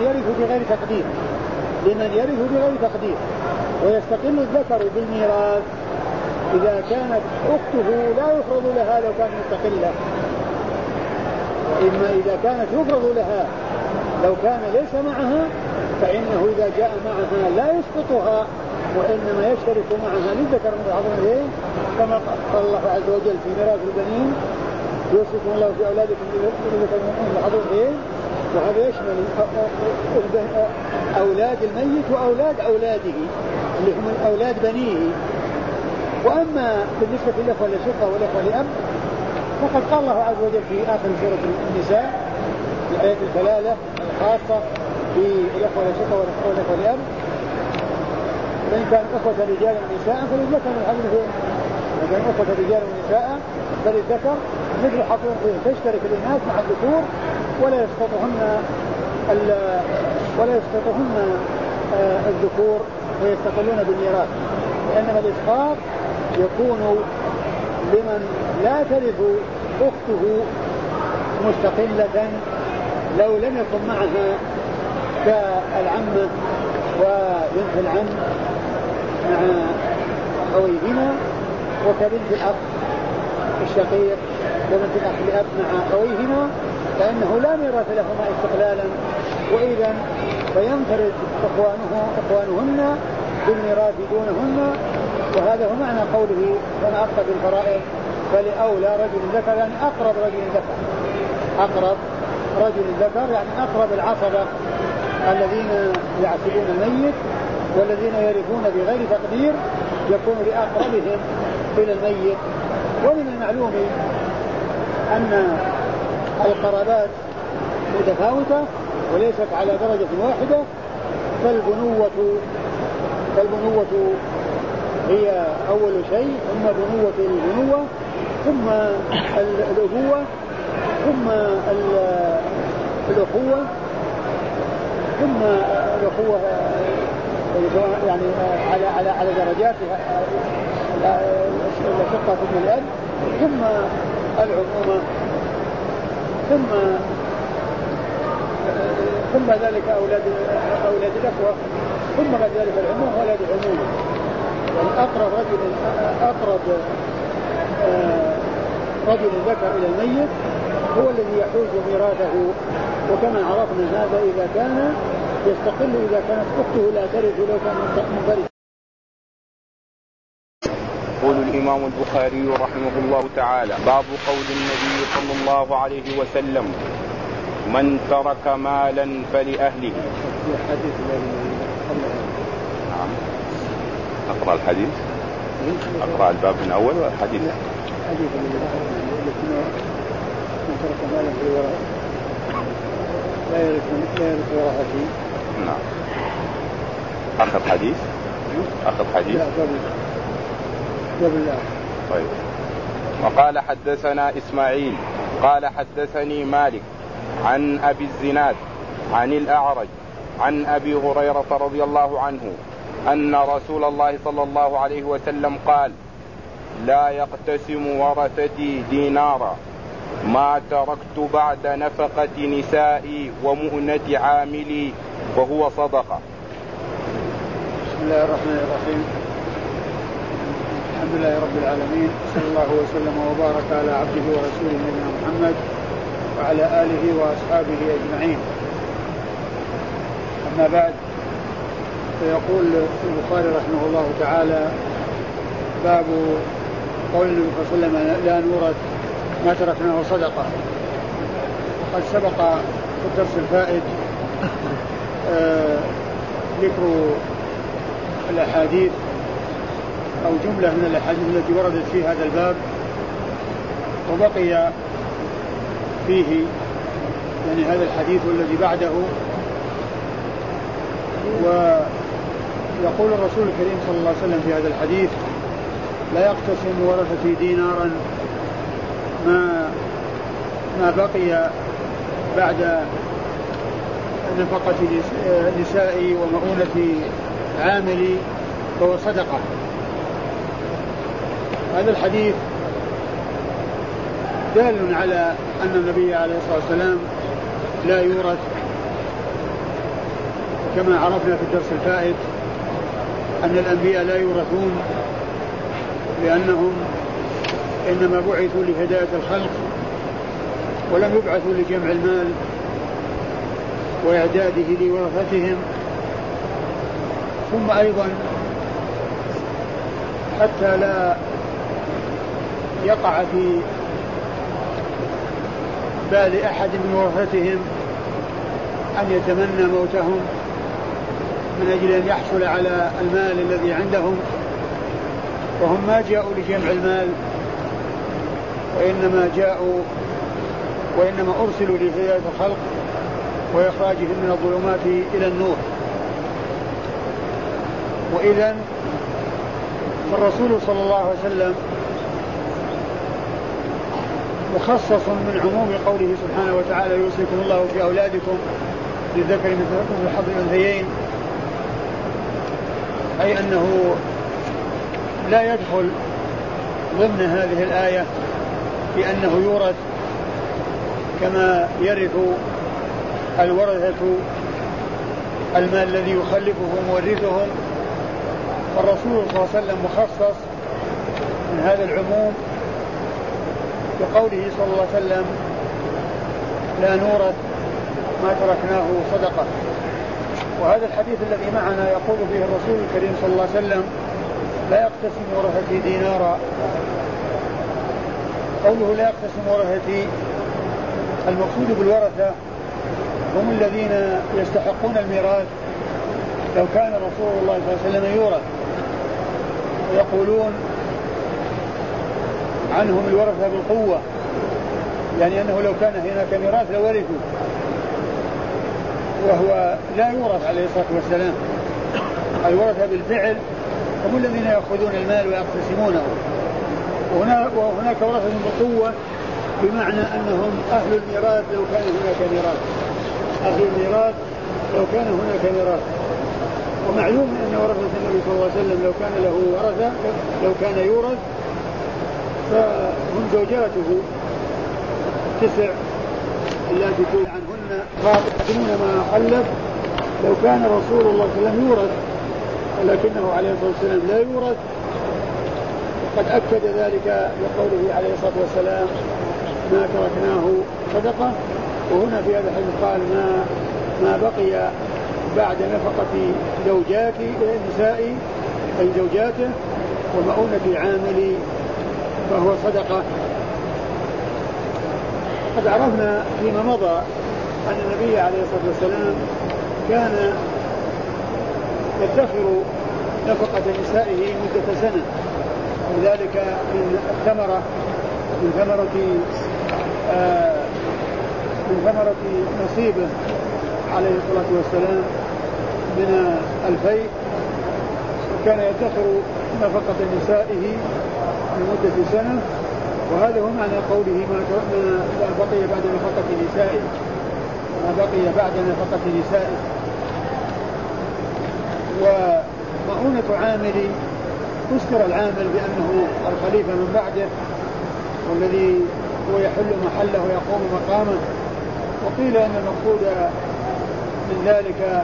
يرث بغير تقدير. ويستقل الذكر بالميراث إذا كانت أخته لا يفرض لها لو كانت مستقلة، إما إذا كانت يفرض لها لو كان ليس معها فإنه إذا جاء معها لا يسقطها وإنما يشترك معها للذكر مثل حظ الأنثيين، كما قال الله عز وجل في ميراث البنين يوصيكم الله في أولادكم للذكر مثل حظ الأنثيين. وهذا يشمل أولاد الميت وأولاد أولاده اللي هم أولاد بنيه. وأما بالنسبة للأخوة الأشقة والأخوة الأب فقد قال الله عز وجل في آخر سورة النساء في الآية الثلاثة الخاصة بالأخوة الأشقة والأخوة الأب: فإن كان أخوة رجالا ونساء فللذكر مثل حظ الأنثيين. إن كان أخوة رجالا ونساء فللذكر مثل حظ الأنثيين. تشترك الإناث مع الذكور ولا يسقطهن الذكور ويستقلون بالميراث. وإنما الإسقاط يكون لمن لا ترث أخته مستقلة لو لم يكن معها كالعمة وبنت العم مع أخويهما، وكبنت الأخ الشقيق وبنت الأخ الأب مع أخويهما، فإنه لا ميراث لهما استقلالا، وإذا فينفرد إخوانهن بالميراث دونهن. وهذا هو معنى قوله فما أبقى بالفرائض فلأولى رجل ذكر، يعني أقرب رجل ذكر، أقرب رجل ذكر يعني أقرب العصبة الذين يعصبون الميت والذين يرثون بغير تقدير يكون لأقربهم إلى الميت. ومن المعلوم أن القرابات متفاوتة وليست على درجة واحدة، فالبنوة هي أول شيء، ثم بنوة البنوة، ثم الأبوة، ثم الأخوة، ثم الأخوة يعني على درجاتها الشقة ثم الأب، ثم العمومة، ثم ذلك أولاد الأخوة، ثم بعد ذلك العموم وأولاد العمومة. يعني أقرب رجل ذكر إلى الميت هو الذي يحوز ميراثه. وكما عرفنا هذا إذا كان يستقل إذا كانت أخته لا ترث لو كان منفردا. يقول الإمام البخاري رحمه الله تعالى: باب قول النبي صلى الله عليه وسلم: من ترك مالا فلأهله. نعم. أقرأ الحديث، أقرأ الباب من أول والحديث. حديث من ترك مالا لا يرث ورثته. نعم. آخر حديث. آخر حديث. طيب. وقال حدثنا إسماعيل قال حدثني مالك عن أبي الزناد عن الأعرج عن أبي هريرة رضي الله عنه أن رسول الله صلى الله عليه وسلم قال: لا يقتسم ورثتي دينارا ما تركت بعد نفقة نسائي ومؤنة عاملي وهو صدقة. بسم الله الرحمن الرحيم. الحمد لله رب العالمين، صلى الله وسلم وبارك على عبده ورسوله نبينا محمد وعلى آله وأصحابه أجمعين. أما بعد، فيقول البخاري رحمه الله تعالى: باب قول النبي صلى الله عليه وسلم: لا نورث ما تركناه صدقة. وقد سبق في الدرس الفائت ذكر الأحاديث أو جملة من الأحاديث التي وردت في هذا الباب، وبقي فيه يعني هذا الحديث والذي بعده. ويقول الرسول الكريم صلى الله عليه وسلم في هذا الحديث: لا يقتسم ورثتي دينارا ما بقي بعد نفقة نسائي ومؤونة عاملي فهو صدقة. هذا الحديث دال على أن النبي عليه الصلاة والسلام لا يورث، كما عرفنا في الدرس الفائت أن الأنبياء لا يورثون، لأنهم إنما بعثوا لهداية الخلق ولم يبعثوا لجمع المال وإعداده لورثتهم. ثم أيضا حتى لا يقع في بال أحد من ورثتهم أن يتمنى موتهم من أجل أن يحصل على المال الذي عندهم، وهم ما جاءوا لجمع المال، وإنما أرسلوا لهداية الخلق وإخراجهم من الظلمات إلى النور. وإذن فالرسول صلى الله عليه وسلم مخصص من عموم قوله سبحانه وتعالى: يوصيكم الله في أولادكم للذكر مثل حظ الأنثيين، أي أنه لا يدخل ضمن هذه الآية بأنه يورث كما يرث الورثة المال الذي يخلفه مورثهم. والرسول صلى الله عليه وسلم مخصص من هذا العموم بقوله صلى الله عليه وسلم: لا نورث ما تركناه صدقة. وهذا الحديث الذي معنا يقول فيه الرسول الكريم صلى الله عليه وسلم: لا يقتسم ورثتي دينارا. قوله لا يقتسم ورثتي، المقصود بالورثة هم الذين يستحقون الميراث لو كان رسول الله صلى الله عليه وسلم يورث، ويقولون عنهم الورثة بالقوة، يعني أنه لو كان هناك ميراث لورثوا، وهو لا يورث عليه الصلاة والسلام. الورثة بالفعل هم الذين يأخذون المال ويقتسمونه، وهناك ورثة بالقوة بمعنى أنهم أهل الميراث لو كان هناك ميراث، أهل الميراث لو كان هناك ميراث. ومعلوم أن ورثة النبي صلى الله عليه وسلم لو كان له ورثة، لو كان يورث، فهم زوجاته 9 التي تقول عنهن قاتلون ما خلف لو كان رسول الله صلى الله عليه وسلم يورث، ولكنه عليه الصلاة والسلام لا يورث، وقد أكد ذلك بقوله عليه الصلاة والسلام ما تركناه صدقة. وهنا في هذا الحديث قال ما بقي بعد نفقة نسائي أي زوجاته ومؤونة عاملي فهو صدقة. قد عرفنا فيما مضى أن النبي عليه الصلاة والسلام كان يدخر نفقة نسائه مدة سنة، وذلك من ثمرة نصيبه عليه الصلاة والسلام من الفيء، وكان يدخر نفقة نسائه لمدة سنة. وهذا هو معنى قوله ما بقي بعد نفقة نسائه، ما بقي بعد نفقة نسائه. ومؤونة عامل تذكر العامل بأنه الخليفة من بعده والذي هو يحل محله ويقوم مقامه. وقيل أن المقصود من ذلك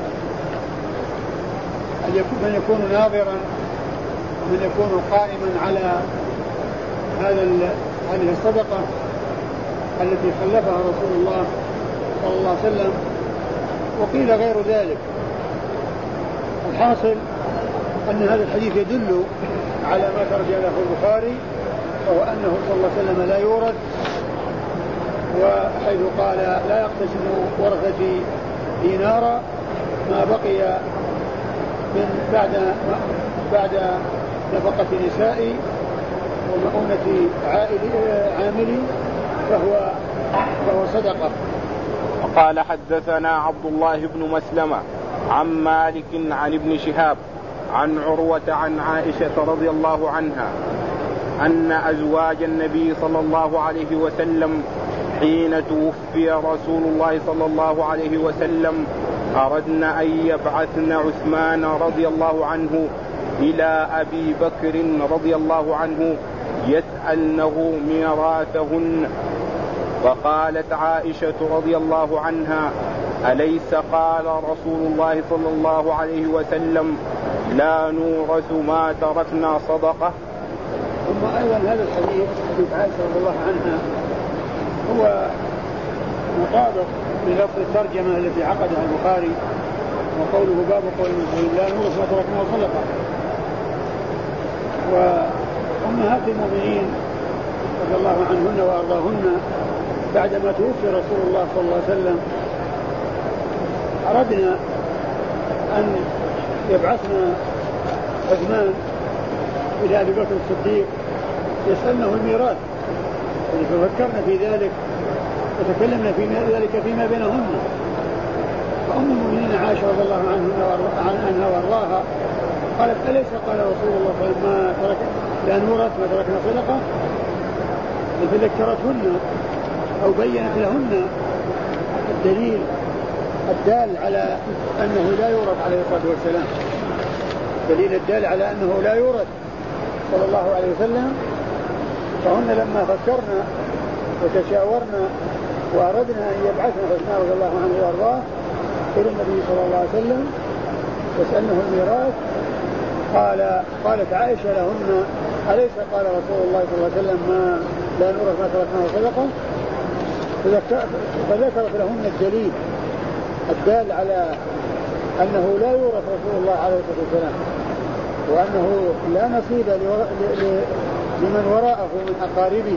من يكون ناظرا ومن يكون قائما على هذه الصدقة التي خلفها رسول الله صلى الله عليه وسلم. وقيل غير ذلك. الحاصل أن هذا الحديث يدل على ما ترجمه البخاري، وهو أنه صلى الله عليه وسلم لا يورث، وحيث قال لا يقتسم ورثتي دينارا ما بقي من بعد نفقة نسائي ومؤونة عاملي فهو صدقة. وقال حدثنا عبد الله بن مسلمة عن مالك عن ابن شهاب عن عروة عن عائشة رضي الله عنها أن أزواج النبي صلى الله عليه وسلم حين توفي رسول الله صلى الله عليه وسلم أردن أن يبعثن عثمان رضي الله عنه إلى أبي بكر رضي الله عنه يسألنه ميراثهن. فقالت عائشة رضي الله عنها أليس قال رسول الله صلى الله عليه وسلم لا نورث ما تركنا صدقة. ثم أيضا هذا الحديث حديث عائشة رضي الله عنها هو مطابق للفظ الترجمة التي عقدها البخاري، وقوله باب قول المسلمين لا نورث ما تركنا صدقة. وأمهات المؤمنين رضي الله عنهن وأرضاهن بعدما توفي رسول الله صلى الله عليه وسلم أردنا أن يبعثنا عثمان إلى أبي بكر الصديق يسألنه الميراث، ففكرنا في ذلك وتكلمنا في ذلك فيما بينهن. فأم المؤمنين عائشة رضي الله عنها وأرضاها قالت أليس قال رسول الله صلى الله عليه وسلم لا نورث ما تركنا صدقة؟ فذكرتهن أو بينت لهن الدليل الدال على أنه لا يورث عليه الصلاة والسلام، دليل الدال على أنه لا يورث صلى الله عليه وسلم. فهن لما فكرنا وتشاورنا وأردنا أن يبعثنا عثمان رضي الله عنه وأرضاه إلى النبي صلى الله عليه وسلم يسألنه الميراث، قالت عائشة لهن أليس قال رسول الله صلى الله عليه وسلم لا نورث ما تركناه صدقة؟ فذكرت لهن الدليل الدال على أنه لا يورث رسول الله عليه الصلاة والسلام، وأنه لا نصيب لمن وراءه من أقاربه،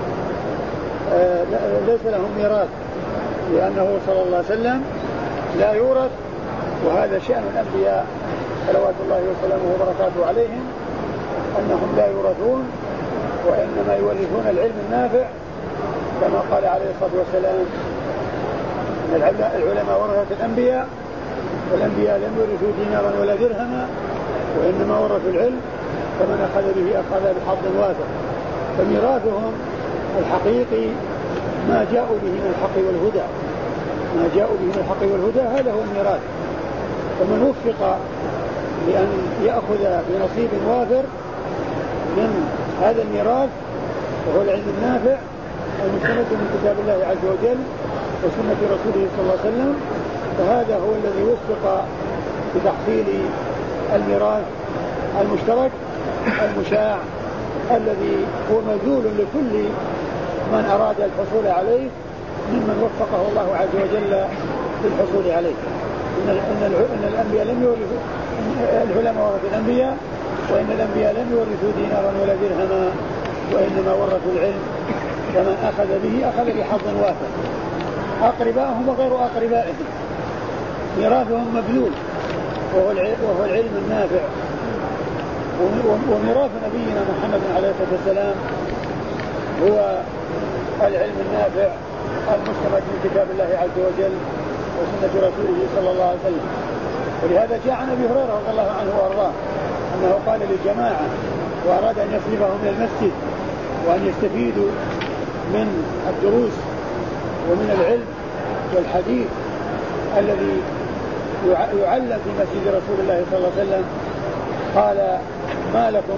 ليس لهم ميراث، لأنه صلى الله عليه وسلم لا يورث. وهذا شأن الأنبياء صلوات الله وسلامه وبركاته عليهم أنهم لا يورثون وإنما يورثون العلم النافع، كما قال عليه الصلاة والسلام أن العلماء ورثة الأنبياء والأنبياء لم يورثوا دينارا ولا درهما وإنما ورثوا العلم فمن أخذ به أخذ بحظ وافر. فميراثهم الحقيقي ما جاءوا به من الحق والهدى، ما جاءوا به من الحق والهدى هذا هو الميراث. فمن وفق لأن يأخذ بنصيب وافر من هذا الميراث وهو العلم النافع المستمد من كتاب الله عز وجل وسنة رسوله صلى الله عليه وسلم، فهذا هو الذي وفق بتحصيل الميراث المشترك المشاع الذي هو مجول لكل من أراد الحصول عليه ممن وفقه الله عز وجل للحصول عليه. إن الأنبياء لم يورثوا، العلماء ورثوا الأنبياء، وإن الأنبياء لم يورثوا دينارا ولا درهما، وإنما ورثوا العلم، فمن أخذ به أخذ بحظ وافر، أقربائهم وغير أقربائهم، ميراثهم مبذول وهو العلم النافع. وميراث نبينا محمد عليه الصلاة والسلام هو العلم النافع المستمد من كتاب الله عز وجل وسنة رسوله صلى الله عليه وسلم. ولهذا جاء عن أبي هريرة رضي الله عنه وأرضاه أنه قال للجماعة وأراد أن يسلبهم من المسجد وأن يستفيدوا من الدروس ومن العلم والحديث الذي يعلم في مسجد رسول الله صلى الله عليه وسلم، قال ما لكم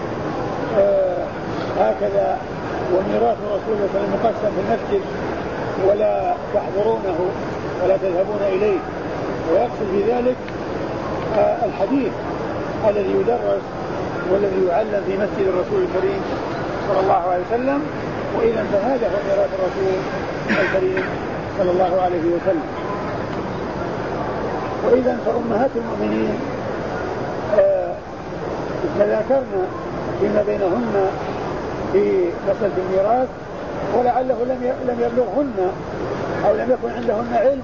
هكذا وميراث رسول الله صلى الله عليه وسلم مقسم في المسجد ولا تحضرونه ولا تذهبون إليه، ويقصد في ذلك الحديث الذي يدرس والذي يعلم في مسجد الرسول الكريم صلى الله عليه وسلم. وإذا فهذا هو ميراث الرسول الكريم صلى الله عليه وسلم. وإذا فأمهات المؤمنين تذاكرنا فيما بينهن في مسألة الميراث، ولعله لم يبلغهن أو لم يكن عندهن علم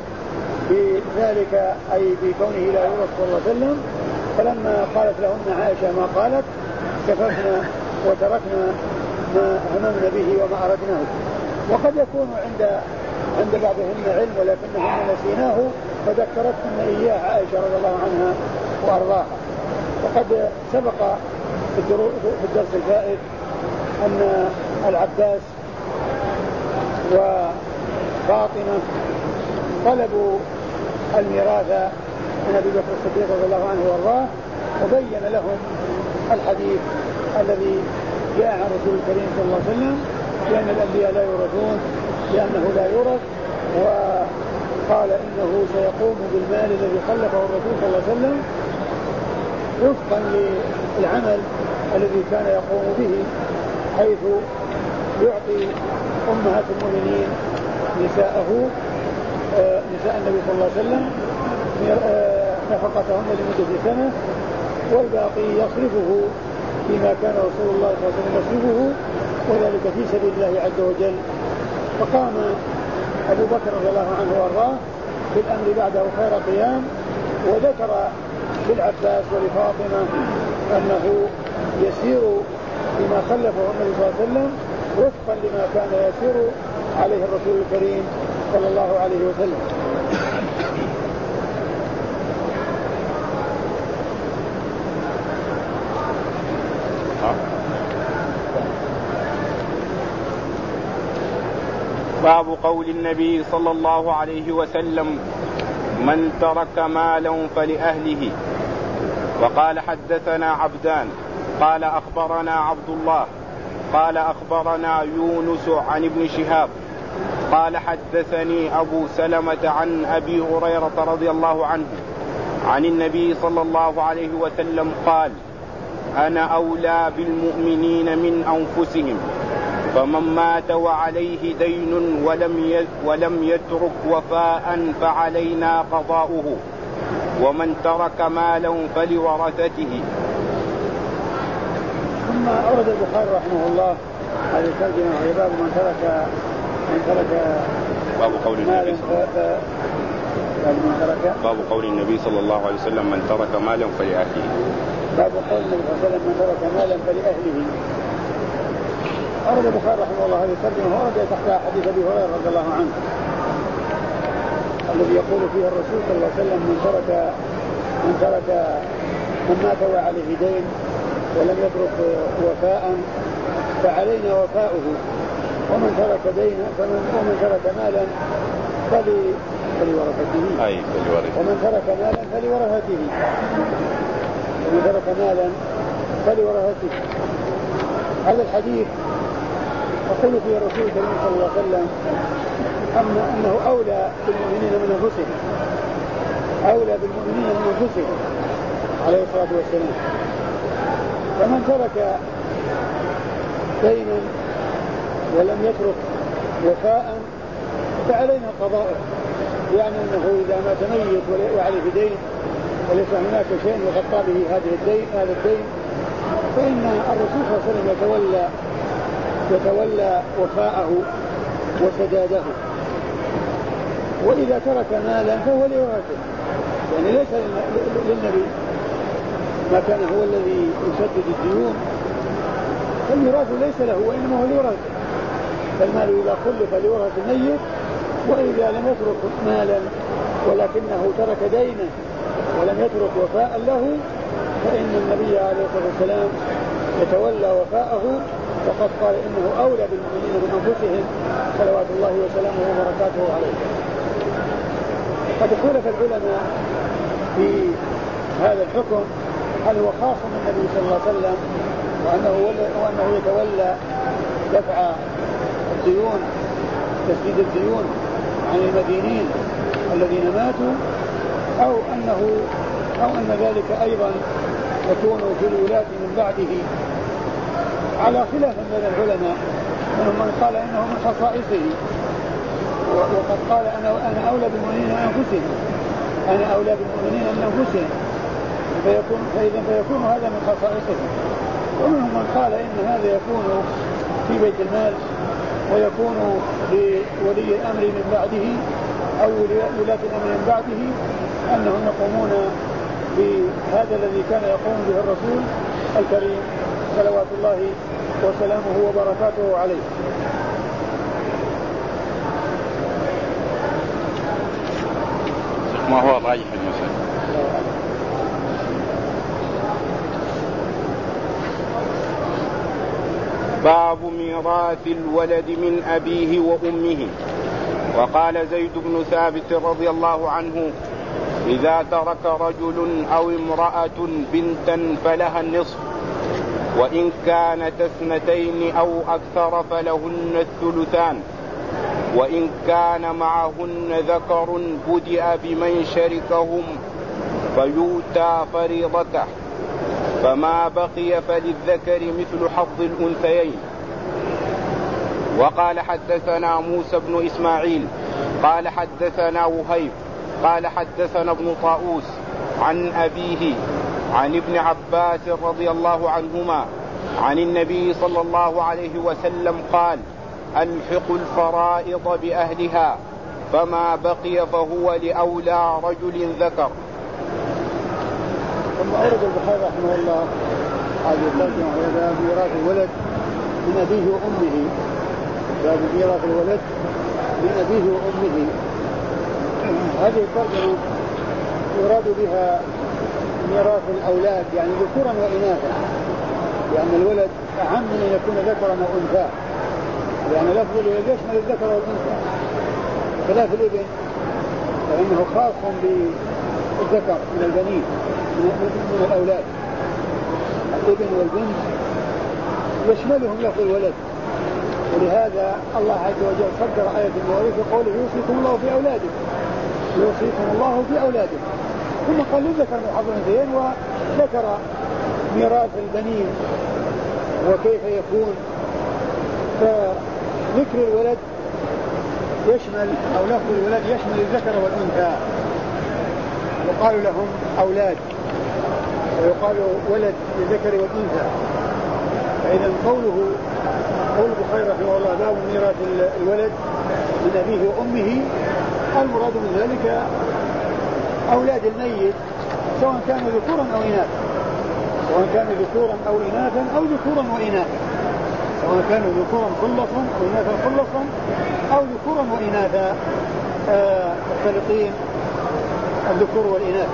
بذلك، أي بكونه لا يورث صلى الله عليه وسلم. فلما قالت لهن عائشة ما قالت كففنا وتركنا ما هممنا به وما أردناه. وقد يكون عند بعضهن علم ولكنهن نسيناه فذكرتهن إياه عائشة رضي الله عنها وأرضاها. وقد سبق في الدرس الفائت أن العباس وفاطمة طلبوا الميراث من أبي بكر الصديق رضي الله عنه وارضاه، وبين لهم الحديث الذي جاء عن رسول الكريم صلى الله عليه وسلم بأن الأنبياء لا يورثون، لأنه لا يورث، وقال إنه سيقوم بالمال الذي خلفه الرسول صلى الله عليه وسلم وفقا للعمل الذي كان يقوم به، حيث يعطي أمهات المؤمنين نساء النبي صلى الله عليه وسلم نفقتهن لمدة سنة، والباقي يصرفه فيما كان رسول الله صلى الله عليه وسلم يصرفه، وذلك في سبيل الله عز وجل. فقام أبو بكر رضي الله عنه وارضاه بالأمر بعده خير قيام، وذكر للعباس ولفاطمة أنه يسير بما خلفه النبي صلى الله عليه وسلم وفقا لما كان يسير عليه الرسول الكريم صلى الله عليه وسلم. باب قول النبي صلى الله عليه وسلم من ترك مالا فلأهله. وقال حدثنا عبدان قال أخبرنا عبد الله قال أخبرنا يونس عن ابن شهاب قال حدثني أبو سلمة عن أبي هريرة رضي الله عنه عن النبي صلى الله عليه وسلم قال أنا أولى بالمؤمنين من أنفسهم، فمن مات وعليه دين ولم يترك وفاء فعلينا قضاؤه، ومن ترك مالا فلورثته. ثم أورد البخاري رحمه الله هذه الترجمة وهي باب من ترك باب قول النبي باب قول النبي صلى الله عليه وسلم من ترك مالا فلأهله. باب قول النبي صلى الله عليه وسلم من ترك مالا فلأهله. أورد البخاري رحمه الله هذه الترجمة وأورد تحت حديث أبي هريرة رضي الله عنه الذي يقول فيه الرسول صلى الله عليه وسلم من مات وعليه دين ولم يترك وفاء فعلينا وفاؤه، ومن ترك دينا ومن ترك مالا فلورثته، ومن ترك مالا فلورثته. هذا الحديث يقول فيه الرسول الكريم صلى الله عليه وسلم أنه أولى بالمؤمنين من أنفسهم عليه الصلاة والسلام. فمن ترك دينا ولم يترك وفاء فعلينا قضاءه، يعني أنه إذا مات ميت وعليه دين وليس هناك شيء يغطى به هذا الدين فإن الرسول صلى الله عليه وسلم يتولى وفاءه وسداده. وإذا ترك مالا فهو لورثه، يعني ليس للنبي ما كان هو الذي يسدد الديون، فالميراث ليس له وإنما هو لورثه، فالمال إذا خلف لورث الميت. وإذا لم يترك مالا ولكنه ترك دينا ولم يترك وفاء له فإن النبي عليه الصلاة والسلام يتولى وفاءه، وقد قال إنه أولى بالمؤمنين من أنفسهم صلوات الله وسلامه وبركاته عليه. قد اختلف العلماء في هذا الحكم، هل هو خاص بالنبي صلى الله عليه وسلم وأنه يتولى دفع الديون تسديد الديون عن المدينين الذين ماتوا، أو أن ذلك أيضا يكون في الولاة من بعده، على خلاف من العلماء. منهم من قال إنه من خصائصه، وقد قال أنا أولى بالمؤمنين من أنفسهم، أنا أولى بالمؤمنين من أنفسهم، فيكون هذا من خصائصه. ومنهم من قال إن هذا يكون في بيت المال ويكون لولي الأمر من بعده أو ولاة الأمر من بعده، أنهم يقومون بهذا الذي كان يقوم به الرسول الكريم صلوات الله وسلامه وبركاته عليه. ما هو الراجح في المسألة؟ باب ميراث الولد من أبيه وأمه. وقال زيد بن ثابت رضي الله عنه: إذا ترك رجل أو امرأة بنتا فلها النصف، وإن كانت اثنتين أو أكثر فلهن الثلثان، وإن كان معهن ذكر بدأ بمن شركهم فيؤتى فريضته، فما بقي فللذكر مثل حظ الأنثيين. وقال حدثنا موسى بن إسماعيل قال حدثنا وهيب قال حدثنا ابن طاووس عن أبيه عن ابن عباس رضي الله عنهما عن النبي صلى الله عليه وسلم قال: ألحقوا الفرائض بأهلها، فما بقي فهو لأولى رجل ذكر. ثم أورد البخاري رحمه الله هذه الترجمة وهذا ميراث الولد من أبيه وأمه. باب ميراث الولد من أبيه وأمه. هذه الترجمة يراد بها ميراث الأولاد، يعني ذكورا وإناثا، لأن الولد أهم من أن يكون ذكرا أو أنثى، لأن لفظ الولد يشمل الذكر والأنثى، خلاف الابن فإنه خاص بالذكر من البنين من الأولاد. الابن والبنت يشملهم لفظ الولد، ولهذا الله عز وجل صدر آية المواريث وقوله: يوصيكم الله في أولادكم، يوصيكم الله في أولادكم. ثم قال للذكر مثل حظ الأنثيين، وذكر ميراث البنين وكيف يكون. فذكر الولد يشمل أو لفظ الولد يشمل الذكر والأنثى، وقالوا لهم أولاد ويقال ولد للذكر والأنثى. فإذا قول البخاري رحمه الله باب ميراث الولد من أبيه وأمه، المراد من ذلك أولاد الميت سواء كانوا ذكورا أو إناثا، سواء كانوا ذكورا أو إناثا أو ذكورا وإناثا، سواء كانوا ذكورا خلصا أو إناثا خلصا أو ذكورا وإناثا مختلطين الذكور والإناث.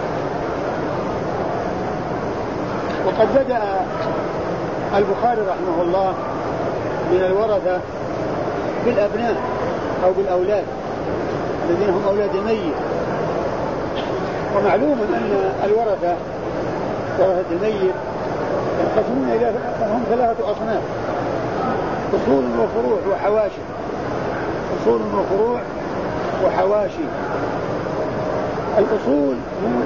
وقد بدأ البخاري رحمه الله من الورثة بالأبناء أو بالأولاد الذين هم أولاد الميت. ومعلوم أن الورثة ورثة الميت ينقسمون إلى هم ثلاثة أصناف: أصول وفروع وحواشي. أصول وفروع وحواشي. الأصول هم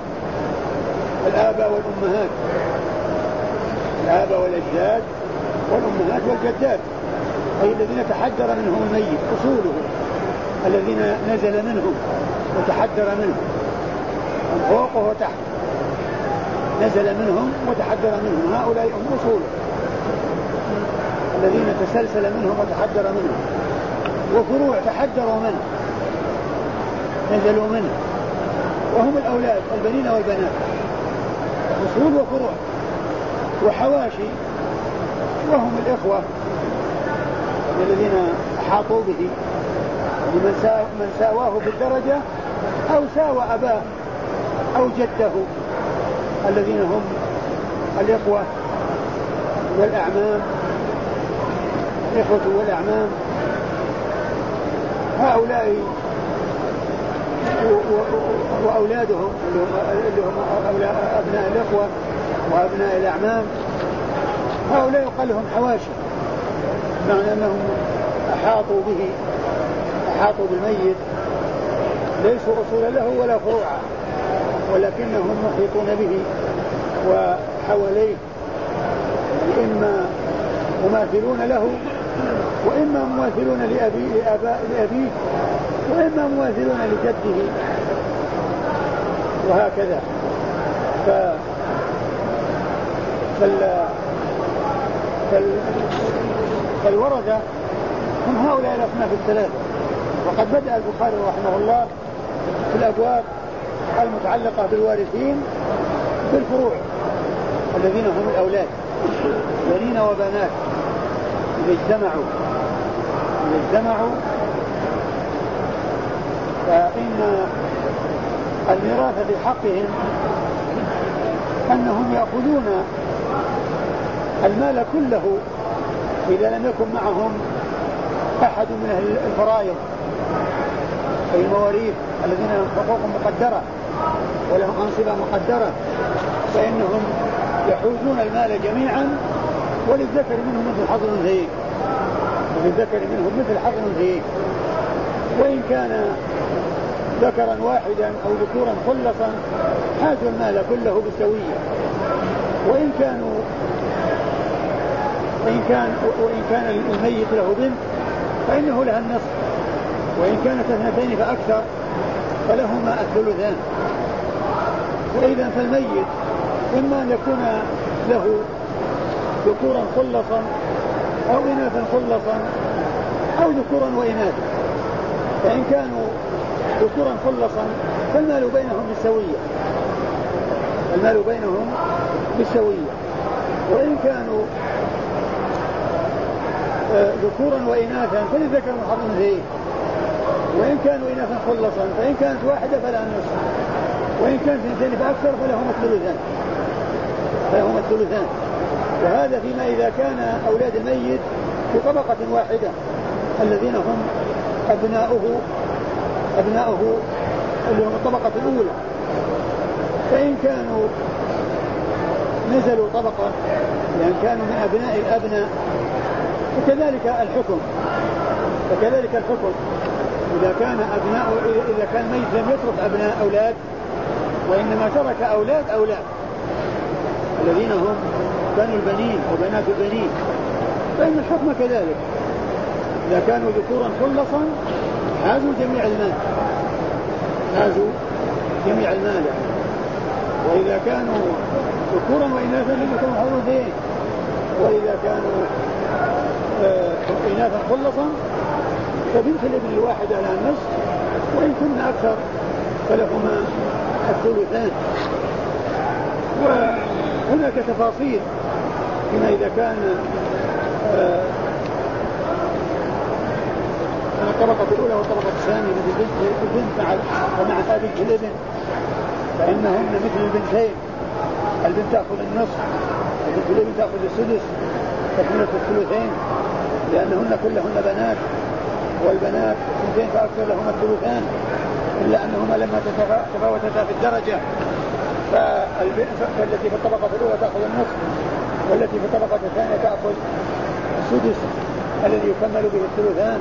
الآباء والأمهات، الآباء والأجداد والأمهات والجدات، أي الذين تحدر منهم الميت، أصوله الذين نزل منهم وتحدر منهم، فوقه وتحت نزل منهم وتحدر منهم، هؤلاء هم أصوله الذين تسلسل منهم وتحدر منهم، وفروع تحدروا منه نزلوا منه، وهم الأولاد البنين والبنات، أصول وفروع وحواشي، وهم الإخوة الذين أحاطوا به، من ساواه بالدرجة أو ساوى أباه أو جده، الذين هم الإخوة والأعمام، الإخوة والأعمام، هؤلاء وأولادهم اللي هم أبناء الإخوة وأبناء الأعمام، هؤلاء يقال لهم حواشي، معنى أنهم أحاطوا به، أحاطوا بالميت، ليسوا أصولا له ولا فروعا، ولكنهم محيطون به وحواليه، إما مماثلون له وإما مماثلون لأبيه وإما مماثلون لجده، وهكذا. فالوردة هم هؤلاء الأصناف الثلاثة. وقد بدأ البخاري رحمه الله في الأبواب المتعلقة بالوارثين بالفروع الذين هم الأولاد بنين وبنات، إذا اجتمعوا فإن الميراث بحقهم أنهم يأخذون المال كله إذا لم يكن معهم أحد من الفرائض أي المواريث الذين لهم حقوق مقدرة ولهم أنصبة مقدرة، فإنهم يحوزون المال جميعا، وللذكر منهم مثل حظ الأنثيين، وإن كان ذكرا واحدا أو ذكورا خلصا حازوا المال كله بالسوية، وإن كان الميت له بنت فإنه لها النصف، وإن كانت اثنتين فأكثر فلهما الثلثان. وإذا فالميت إما أن يكون له ذكورا خلصا أو إناثا خلصا أو ذكورا وإناثا، فإن كانوا ذكورا خلصا فالمال بينهم بالسوية، وإن كانوا ذكورا وإناثا فللذكر حظ الأنثيين، وإن كانوا إناثا خلصا فإن كانت واحدة فلها النصف، وإن كانت اثنتين فأكثر فلهم الثلثان. وهذا فيما إذا كان أولاد الميت في طبقة واحدة الذين هم أبناؤه اللي هم الطبقة الأولى، فإن كانوا نزلوا طبقة يعني كانوا من أبناء الأبناء فكذلك الحكم إذا كان ميت لم يترك أبناء أولاد وإنما ترك أولاد الذين هم كانوا البنين وبنات البنين، فإن الحكم كذلك، إذا كانوا ذكورا خلصا حازوا جميع المال وإذا كانوا ذكورا وإناثا لم يكونوا حظ الأنثيين، وإذا كانوا إناثا خلصا فبنت الابن الواحدة لها النصف، وإن كن أكثر فلهما الثلثان. وهناك تفاصيل فيما إذا كان الطبقة الأولى والطبقة الثانية مثل البنت ومعها بنت الابن فإنهن مثل البنتين، البنت تأخذ النصف وبنت الابن تأخذ السدس تكملة الثلثين، لأنهن كلهن بنات، والبنات اثنتين فأكثر لهما الثلثان، إلا أنهما لما تفاوتتا في الدرجة فالتي في الطبقة الأولى تأخذ النصف والتي في الطبقة الثانية تأخذ السدس الذي يكمل به الثلثان.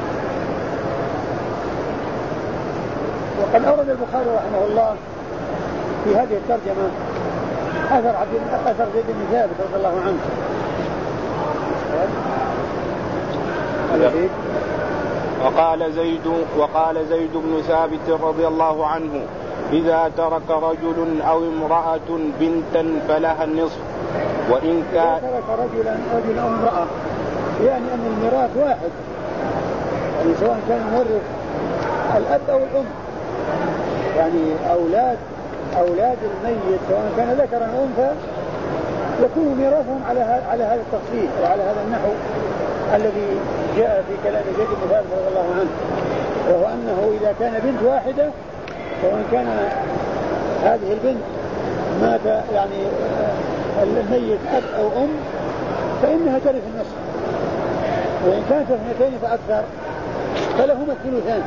وقد أورد البخاري رحمه الله في هذه الترجمة أثر زيد بن ثابت رضي الله عنه وقال زيد بن ثابت رضي الله عنه: إذا ترك رجل أو امرأة بنتا فلها النصف وإن كان. إذا ترك رجل أو امرأة يعني أن الميراث واحد، يعني سواء كان مورث الأب أو الأم، يعني أولاد الميت سواء كان ذكرا أو أنثى يكون ميراثهم على هذا التفصيل وعلى هذا النحو الذي جاء في كلام زيد بن ثابت رضي الله عنه، وهو أنه إذا كان بنت واحدة سواء كان هذه البنت مات يعني الميت أب أو أم فإنها ترث النصف، وإن كانت اثنتين فأكثر فلهما الثلثان.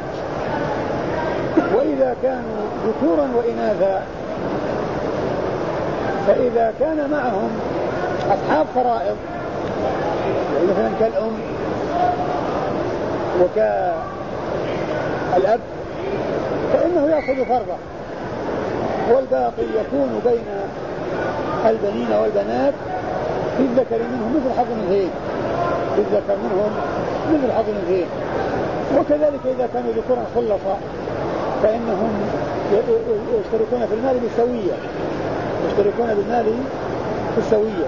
وإذا كانوا ذكورا وإناثا فإذا كان معهم أصحاب فرائض يعني مثلا كالأم وكالأب فإنه يأخذ فرضه، والباقي يكون بين البنين والبنات في الذكر منهم مثل حظ الأنثيين، في الذكر منهم مثل حظ الأنثيين. وكذلك إذا كانوا ذكورا خلصا فإنهم يشتركون في المال بالسوية، يشتركون بالمال في السوية.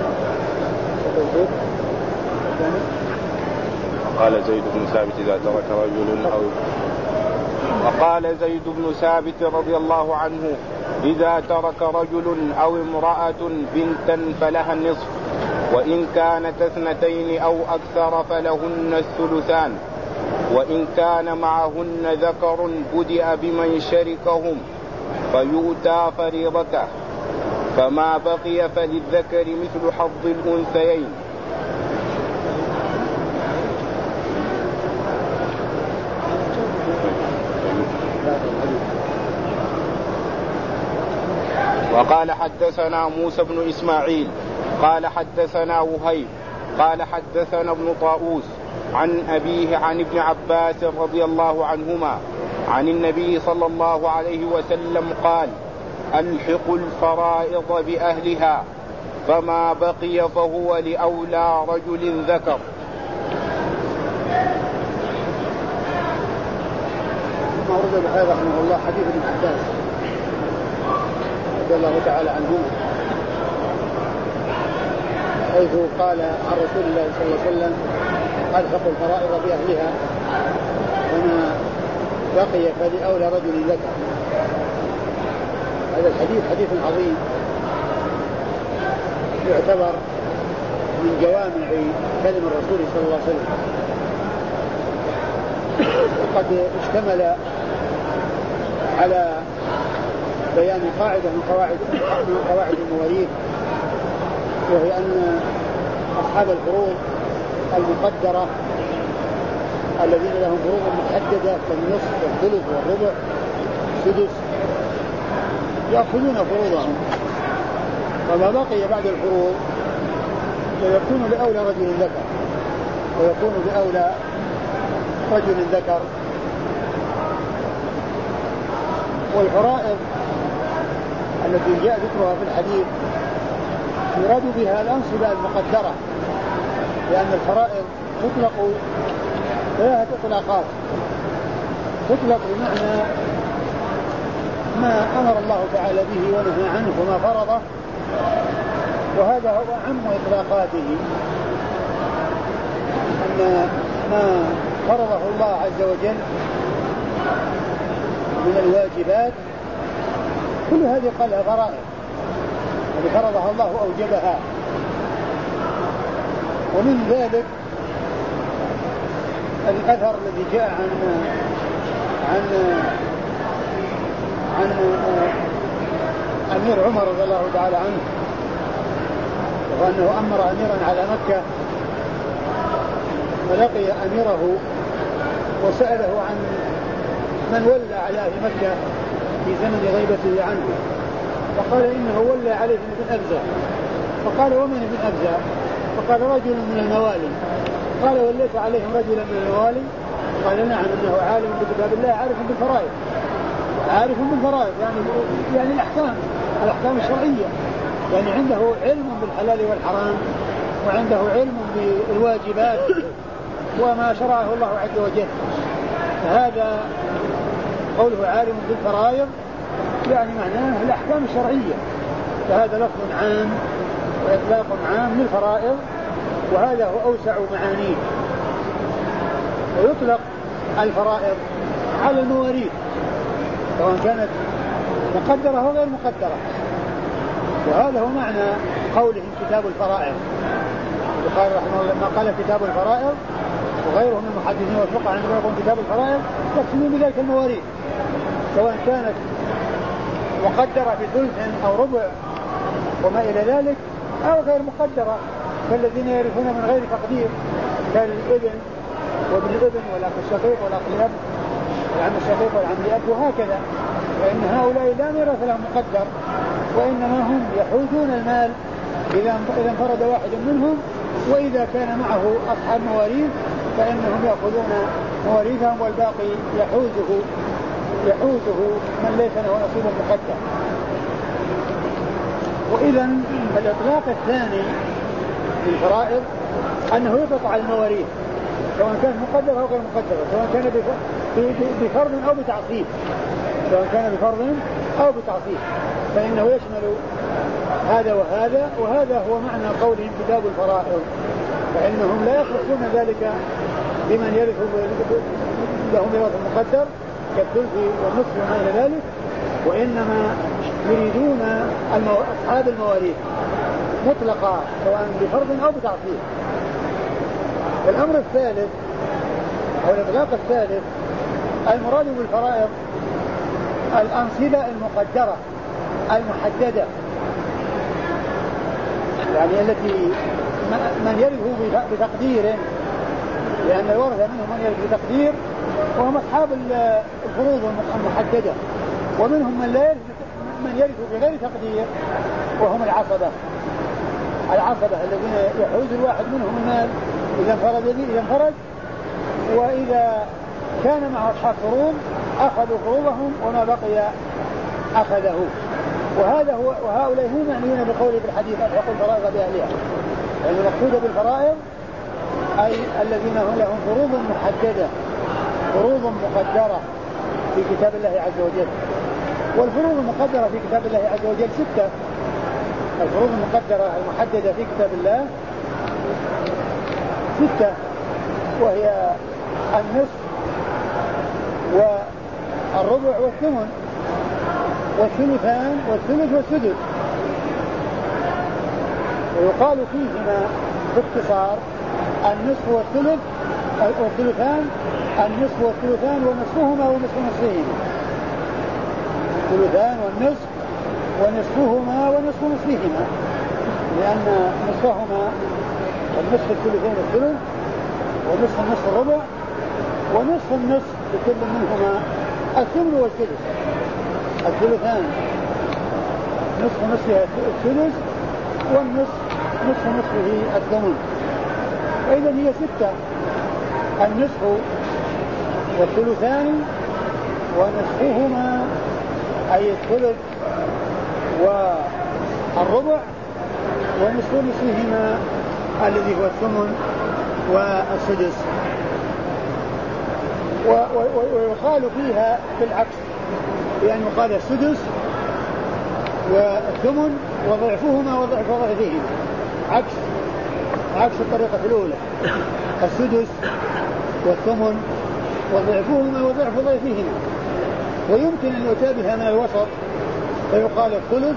وقال زيد بن ثابت إذا ترك رجل أو وقال زيد بن ثابت رضي الله عنه: إذا ترك رجل أو امرأة بنتا فلها النصف وإن كانت اثنتين أو أكثر فلهن الثلثان وإن كان معهن ذكر بدأ بمن شركهم فيؤتى فريضته فما بقي فللذكر مثل حظ الأنثيين. وقال حدثنا موسى بن إسماعيل قال حدثنا وهيب قال حدثنا ابن طاووس عن أبيه عن ابن عباس رضي الله عنهما عن النبي صلى الله عليه وسلم قال: ألحقوا الفرائض بأهلها فما بقي فهو لأولى رجل ذكر. ما ورد بهذا رحمه الله حديث ابن عباس رضي الله تعالى عنهما حيث قال عن رسول الله صلى الله عليه وسلم: ألحقوا الفرائض بأهلها وما بقي فلأولى رجل ذكر. هذا الحديث حديث عظيم يعتبر من جوامع كلم الرسول صلى الله عليه وسلم، وقد اشتمل على بيان قاعدة من قواعد المواريث، وهي أن أصحاب الفروض المقدرة الذين لهم فروض محددة كالنصف والثلث والربع والسدس يأخذون فروضهم، وما بقي بعد الفروض فيكون لأولى رجل ذكر، ويكون لأولى رجل ذكر. والفرائض التي جاء ذكرها في الحديث يراد بها الأنصبة المقدرة، لأن الفرائض تطلق ثلاثة إطلاقات: تطلق بمعنى ما أمر الله تعالى به ونهى عنه وما فرضه، وهذا هو أعم إطلاقاته، أن ما فرضه الله عز وجل من الواجبات كل هذه قالها فرائض، التي فرضها الله أوجبها. ومن ذلك الأثر الذي جاء عن أمير عمر رضي الله تعالى عنه، وأنه أمر أميرا على مكة ولقي أميره وسأله عن من ولى على أهل مكة في زمن غيبته عنه، فقال إنه ولى عليه ابن أبزة. فقال: ومن ابن أبزة؟ فقال: رجل من الموالي. قال: وليت عليهم رجلا من الموالي؟ قال: نعم، إنه عالم بكتاب الله عارف بالفرائض، عارف بالفرائض يعني الأحكام الشرعية، يعني عنده علم بالحلال والحرام وعنده علم بالواجبات وما شرعه الله عز وجل. فهذا قوله عالم بالفرائض يعني معناه الأحكام الشرعية، فهذا لفظ عام وإطلاق عام للفرائض، وهذا هو أوسع معانيه. ويطلق الفرائض على المواريث سواء كانت مقدرة أو غير مقدرة، وهذا هو معنى قولهم كتاب الفرائض. البخاري رحمه الله لما قال كتاب الفرائض وغيره من المحدثين والفقهاء عندما يقول كتاب الفرائض يقصدون بذلك المواريث سواء كانت مقدرة بثلث أو ربع وما إلى ذلك أو غير مقدرة كالذين يرثون من غير تقدير كالابن وابن الابن والأخ الشقيق والأخ الأب والعم الشقيق والعم الأب وهكذا، فإن هؤلاء لا ميراث لهم مقدر وإنما هم يحوزون المال إذا انفرد واحد منهم، وإذا كان معه أصحاب مواريث فإنهم يأخذون مواريثهم والباقي يحوزه من ليس له نصيب مقدر. وإذا الإطلاق الثاني للفرائض أنه يطلق على المواريث سواء كانت مقدرة أو غير مقدرة، سواء كان بفرض أو بتعصيب، فإنه يشمل هذا وهذا، وهذا هو معنى قولهم كتاب الفرائض، فإنهم لا يخصون ذلك بمن يرث له ميراث مقدر كالثلث والنصف وما إلى ذلك، وإنما يريدون أصحاب المواريث مطلقة سواء بفرض أو بتعصيب. الأمر الثالث أو الإطلاق الثالث المراد بالفرائض الأنصبة المقدرة المحددة، يعني التي من يرث بتقدير، لأن الورثة منهم من يرث بتقدير وهم أصحاب الفروض المحددة، ومنهم من يرث بغير تقدير وهم العصبة الذين يحوز الواحد منهم المال إذا انفرد، وإذا كان مع أصحاب فروض أخذوا فروضهم وما بقي أخذه. وهؤلاء هم معنيون بقوله في الحديث ألحق الفرائض بأهلها، يعني المقصود بالفرائض أي الذين لهم فروض محددة فروض مقدرة في كتاب الله عز وجل. والفروض المقدرة في كتاب الله عز وجل 6. الفروض المقدرة المحددة في كتاب الله 6، وهي النصف والربع والثمن والثلثان والثلث والسدس. ويقال فيهما باختصار النصف والثلث والثلثان، النصف والثلثان ونصفهما ونصف نصفهما، الثلثان والنصف ونصفهما ونصف نصفهما، لأن نصفهما النصف الثلثين الثلث ونصف النصف الربع ونصف النصف لكل منهما الثمن والثلث. الثلثان نصف نصفها الثلث والنصف نصف نصفه الثمن، فإذا هي 6: النصف والثلثان ونصفهما أي الثلث والربع ونصف نصفهما الذي هو الثمن والسدس. ويقال فيها بالعكس، لأن يقال السدس والثمن وضعفهما وضعف ضعفهما، عكس الطريقة الأولى، السدس والثمن وضعفهما وضعف ضعفهما. ويمكن أن يتابها من الوسط فيقال الثلث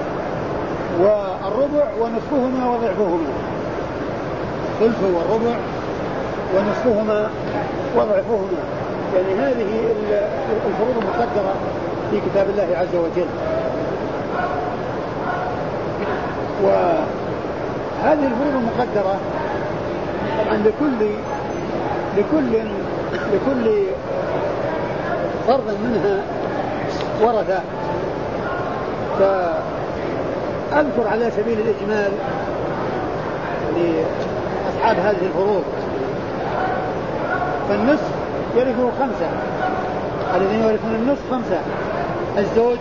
والربع ونصفهما وضعفهما، الثلث والربع ونصفهما وضعفهما، يعني هذه الفروض المقدرة في كتاب الله عز وجل. وهذه الفروض المقدرة طبعا لكل فرض منها ورثة. فأذكر على سبيل الإجمال لأصحاب هذه الفروض. فالنصف يرثه 5، الذين يرثون النصف 5: الزوج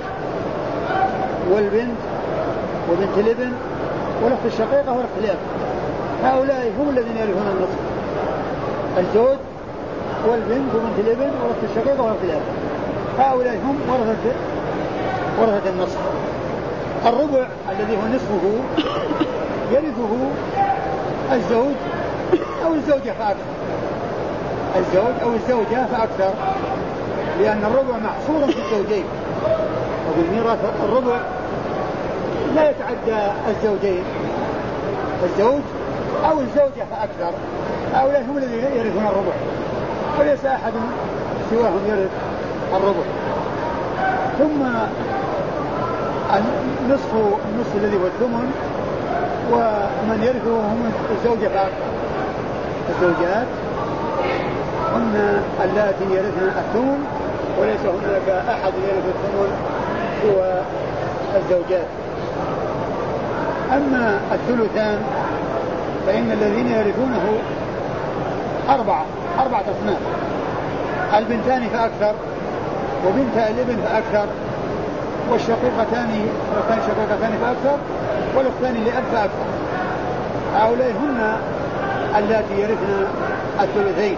والبنت وبنت الابن والأخت الشقيقة والأخت الأب. هؤلاء هم الذين يرثون النصف، الزوج والبنت وبنت الابن ورثة الشقيقة ورثة الأب، هؤلاء هم ورثة النصف. الربع الذي هو نصفه يرثه الزوج أو الزوجة فأكثر، الزوج أو الزوجة فأكثر، لأن الربع محصورا في الزوجين، وفي الميراث الربع لا يتعدى الزوجين، الزوج أو الزوجة فأكثر، هؤلاء هم الذين يرثون الربع، وليس أحد سواهم يرث الربع. ثم النصف الذي هو الثمن، ومن يرثه هم الزوجة فأكثر. الزوجات هن اللاتي يرثن الثمن، وليس هناك أحد يرث الثمن سوى الزوجات. أما الثلثان فإن الذين يرثونه أربعة أصناف: البنتان فأكثر، وبنت الابن فأكثر، والشقيقتان فأكثر، والأختان لأب فأكثر. هؤلاء هن اللاتي يرثن الثلثين: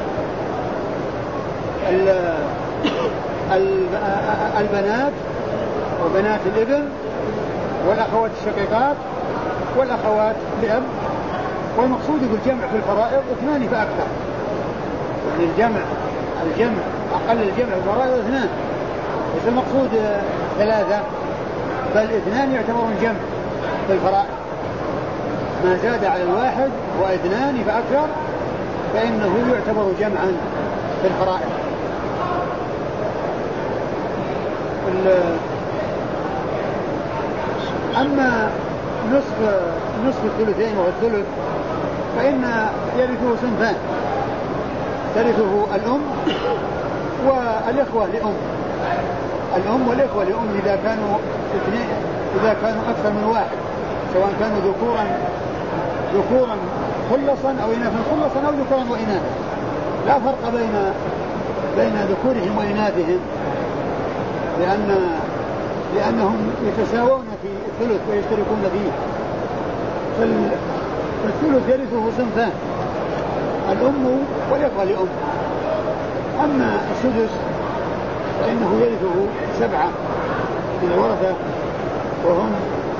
البنات وبنات الابن والأخوات الشقيقات والأخوات لأب. والمقصود بالجمع في الفرائض اثنان فأكثر، يعني الجمع أقل الجمع في الفرائض اثنان، ليس المقصود ثلاثة، بل اثنان يعتبرون جمع في الفرائض. ما زاد على الواحد واثنان فأكثر فإنه يعتبر جمعا في الفرائض. أما نصف الثلثين وهو الثلث فإن يرثه صنفان: ترثه الأم والإخوة لأم. الأم والإخوة لأم إذا كانوا أكثر من واحد، سواء كانوا ذكورا خلصا أو إناثا خلصا أو ذكورا وإناثا، لا فرق بين ذكورهم وإناثهم، لأنهم يتساوون في الثلث ويشتركون فيه. فالثلث يرثه صنفان: الأم والإخوة لأم. أما السدس فإنه يرثه 7 من الورثة، وهم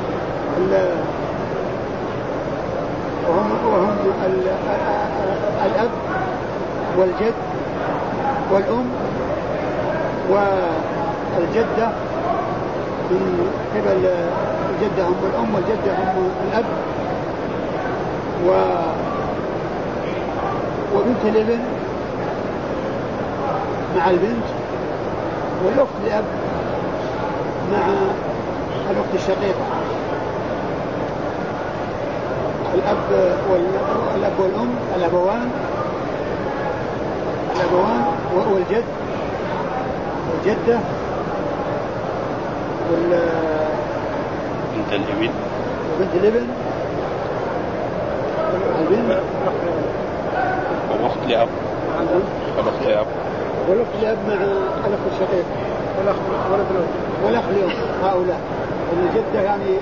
الأب والجد والأم والجدة من قبل الجدة هم الأم والجدة هم الأب، وبنت الابن مع البنت، والأخت لأب مع الأخت الشقيقة. الأب والأم الأبوان والجد والجدة بنت الابن البنت والأخت لأب مع الأخت الشقيقة والأخ لأم. هؤلاء الجدة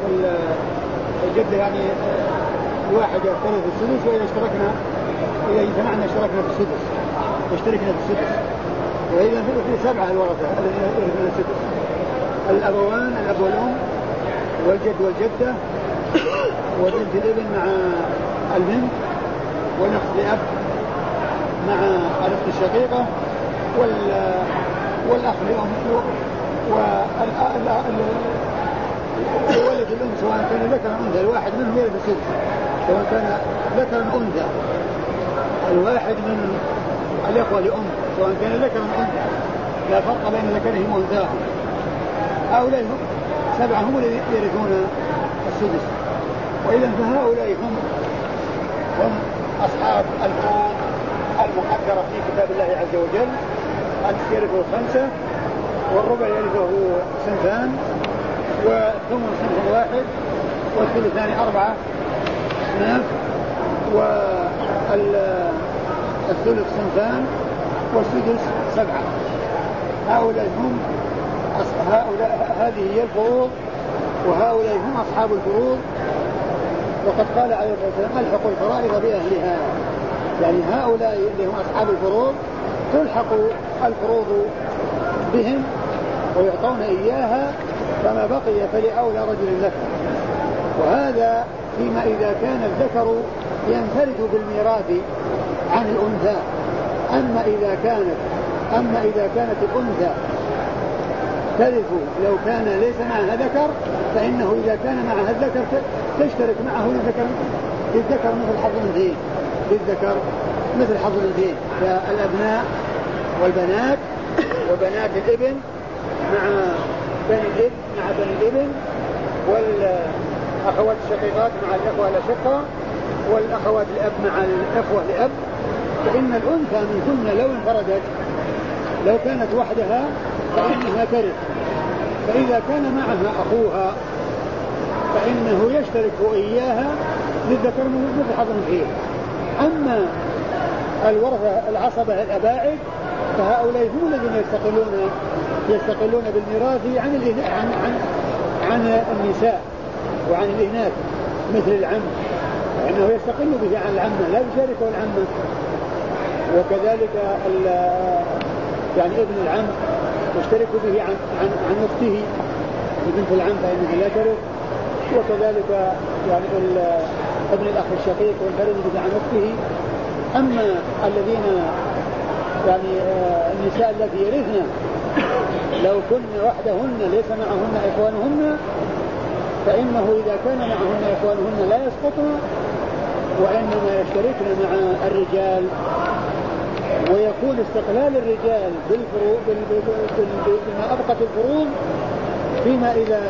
يعني الواحد يختلف في السدس، وإذا اجتمعنا اشتركنا في السدس، وإذا في 7 الورثة الذين يرثون السدس: الأبوان الأب والأم والجد والجدة وبنت الابن مع البنت والأخت لأب مع الأخت الشقيقة والأخ لأم وولد الأم سواء كان ذكرا أو أنثى. الواحد منهم يرث السدس سواء كان ذكرا أو أنثى. الواحد من الإخوة لأم سواء كان ذكرا أو أنثى، لا فرق بين ذكرهم وأنثاهم. هؤلاء 7 هم الذين يرثون السدس. وإذا فهؤلاء هم أصحاب الفروض المقدرة في كتاب الله عز وجل: أن يرثه 5، والربع يرثه صنفان، والثمن صنف واحد، والثلثان 4 أصناف، والثلث صنفان، والسدس 7. هذه هي الفروض، وهؤلاء هم أصحاب الفروض. وقد قال عليه الصلاة والسلام ألحقوا الفرائض بأهلها، يعني هؤلاء اللي هم أصحاب الفروض تلحق الفروض بهم ويعطون إياها، فما بقي فلأولى رجل ذكر. وهذا فيما إذا كان الذكر ينفرد بالميراث عن الأنثى. أما إذا كانت الأنثى ترث لو كان ليس معها ذكر، فإنه إذا كان معها الذكر تشترك معه للذكر مثل حظ الأنثيين، للذكر مثل حظ الأنثيين، فالأبناء والبنات وبنات الابن مع بني الابن والأخوات الشقيقات مع الأخوة الأشقة والأخوات الأب مع الأخوة الأب. فإن الأنثى من كن لو انفردت لو كانت وحدها فإنها ترث، فإذا كان معها أخوها فإنه يشترك إياها للذكر مثل حظ الأنثيين. أما الورثة العصبة الأباعد فهؤلاء هم الذين يستقلون بالميراث عن النساء وعن الإناث مثل العم، فإنه يستقل به عن العمة لا يشاركه العمة. وكذلك يعني ابن العم يشترك به عن أخته بنت العم فإنها لا ترث. وكذلك يعني ابن الأخ الشقيق ينفرد به عن أخته. أما الذين يعني النساء التي يرثن لو كن وحدهن ليس معهن إخوانهن فإنه إذا كان معهن إخوانهن لا يسقطن، وإنما يشتركن مع الرجال، ويكون استقلال الرجال بما أبقت الفروض فيما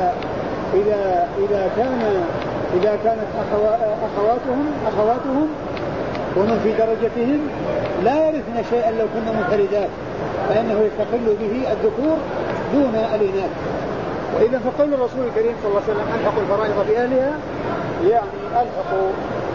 إذا كانت أخواتهم ومن في درجتهم لا يرثن شيئا لو كنا منفردات، فإنه يستقل به الذكور دون الإناث. وإذا فقول الرسول الكريم صلى الله عليه وسلم ألحقوا الفرائض بأهلها، يعني ألحقوا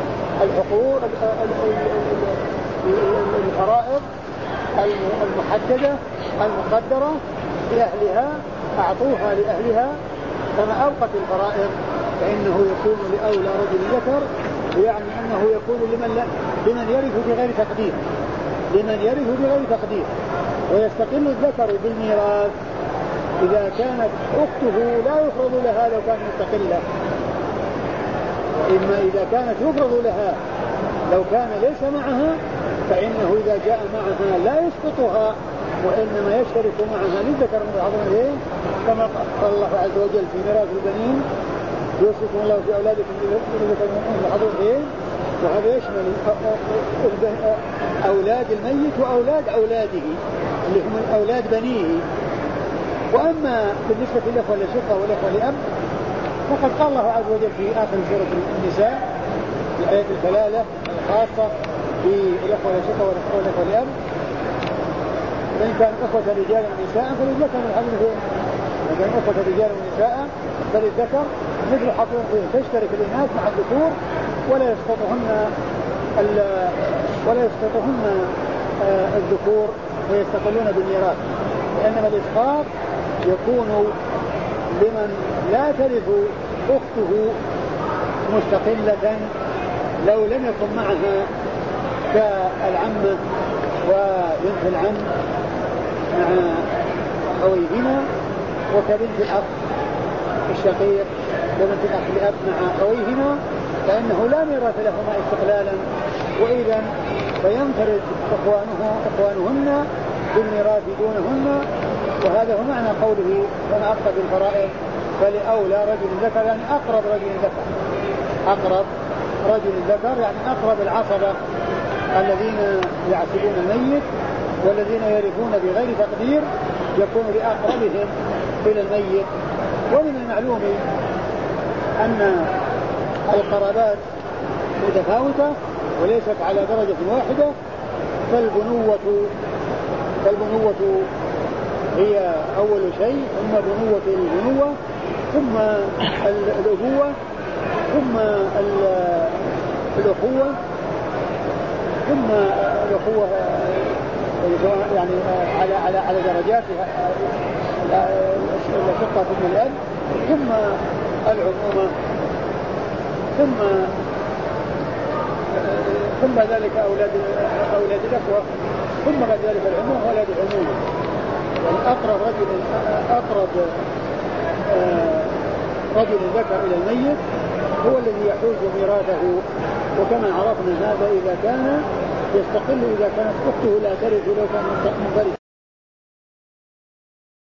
الفرائض المحددة المقدرة بأهلها، أعطوها لأهلها. فما أوقت الفرائض فإنه يكون لأولى رجل ذكر، يعني أنه يكون لمن يرث بغير تقدير، ويستقل الذكر بالميراث إذا كانت أخته لا يفرض لها لو كانت مستقلة، إما إذا كانت يفرض لها لو كان ليس معها فإنه إذا جاء معها لا يسقطها وإنما يشترك معها للذكر مثل حظ الأنثيين، كما قال الله عز وجل في ميراث البنين يوصيكم الله في أولادكم للذكر مثل حظ الأنثيين. وهذا يشمل أولاد الميت وأولاد أولاده اللي هم أولاد بنيه. وأما بالنسبة للأخوة الأشقة والأخوة الأب فقد قال الله عز وجل في آخر سورة النساء الآية الثلاثة الخاصة بالأخوة الأشقة والأخوة الأب: فإن كان أخوة رجالا ونساء فللذكر مثل حظ الأنثيين، وإن كان أخوة رجالا ونساء فللذكر مثل حظ الأنثيين. تشترك الإناث مع الذكور ولا يسقطهن الذكور ويستقلون بالميراث، وإنما الإسقاط يكون لمن لا ترث أخته مستقلة لو لم يكن معها كالعمة وبنت العم مع أخويهما، وكبنت الأخ الشقيق وبنت الأخ الأب مع أخويهما، فإنه لا ميراث لهما استقلالا، وإذا فينفرد إخوانهن بالميراث دونهن. وهذا هو معنى قوله وما أبقى بالفرائض فلأولى رجل ذكر، يعني أقرب رجل ذكر يعني أقرب العصبة الذين يعصبون الميت والذين يرثون بغير تقدير يكون لأقربهم إلى الميت. ومن المعلوم أن القرابات متفاوتة وليست على درجة واحدة، فالبنوة هي أول شيء، ثم بنوة البنوة، ثم الأبوة، ثم الأخوة، ثم الأخوة يعني على درجاتها الشقة ثم الأب، ثم العمومة، ثم ثم ذلك أولاد الأخوة، ثم بعد ذلك العموم وأولاد العموم. والأقرب رجل ذكر إلى الميت هو الذي يحوز ميراثه. وكما عرفنا هذا إذا كان يستقل، إذا كانت أخته لا ترث ولو كان منفردا.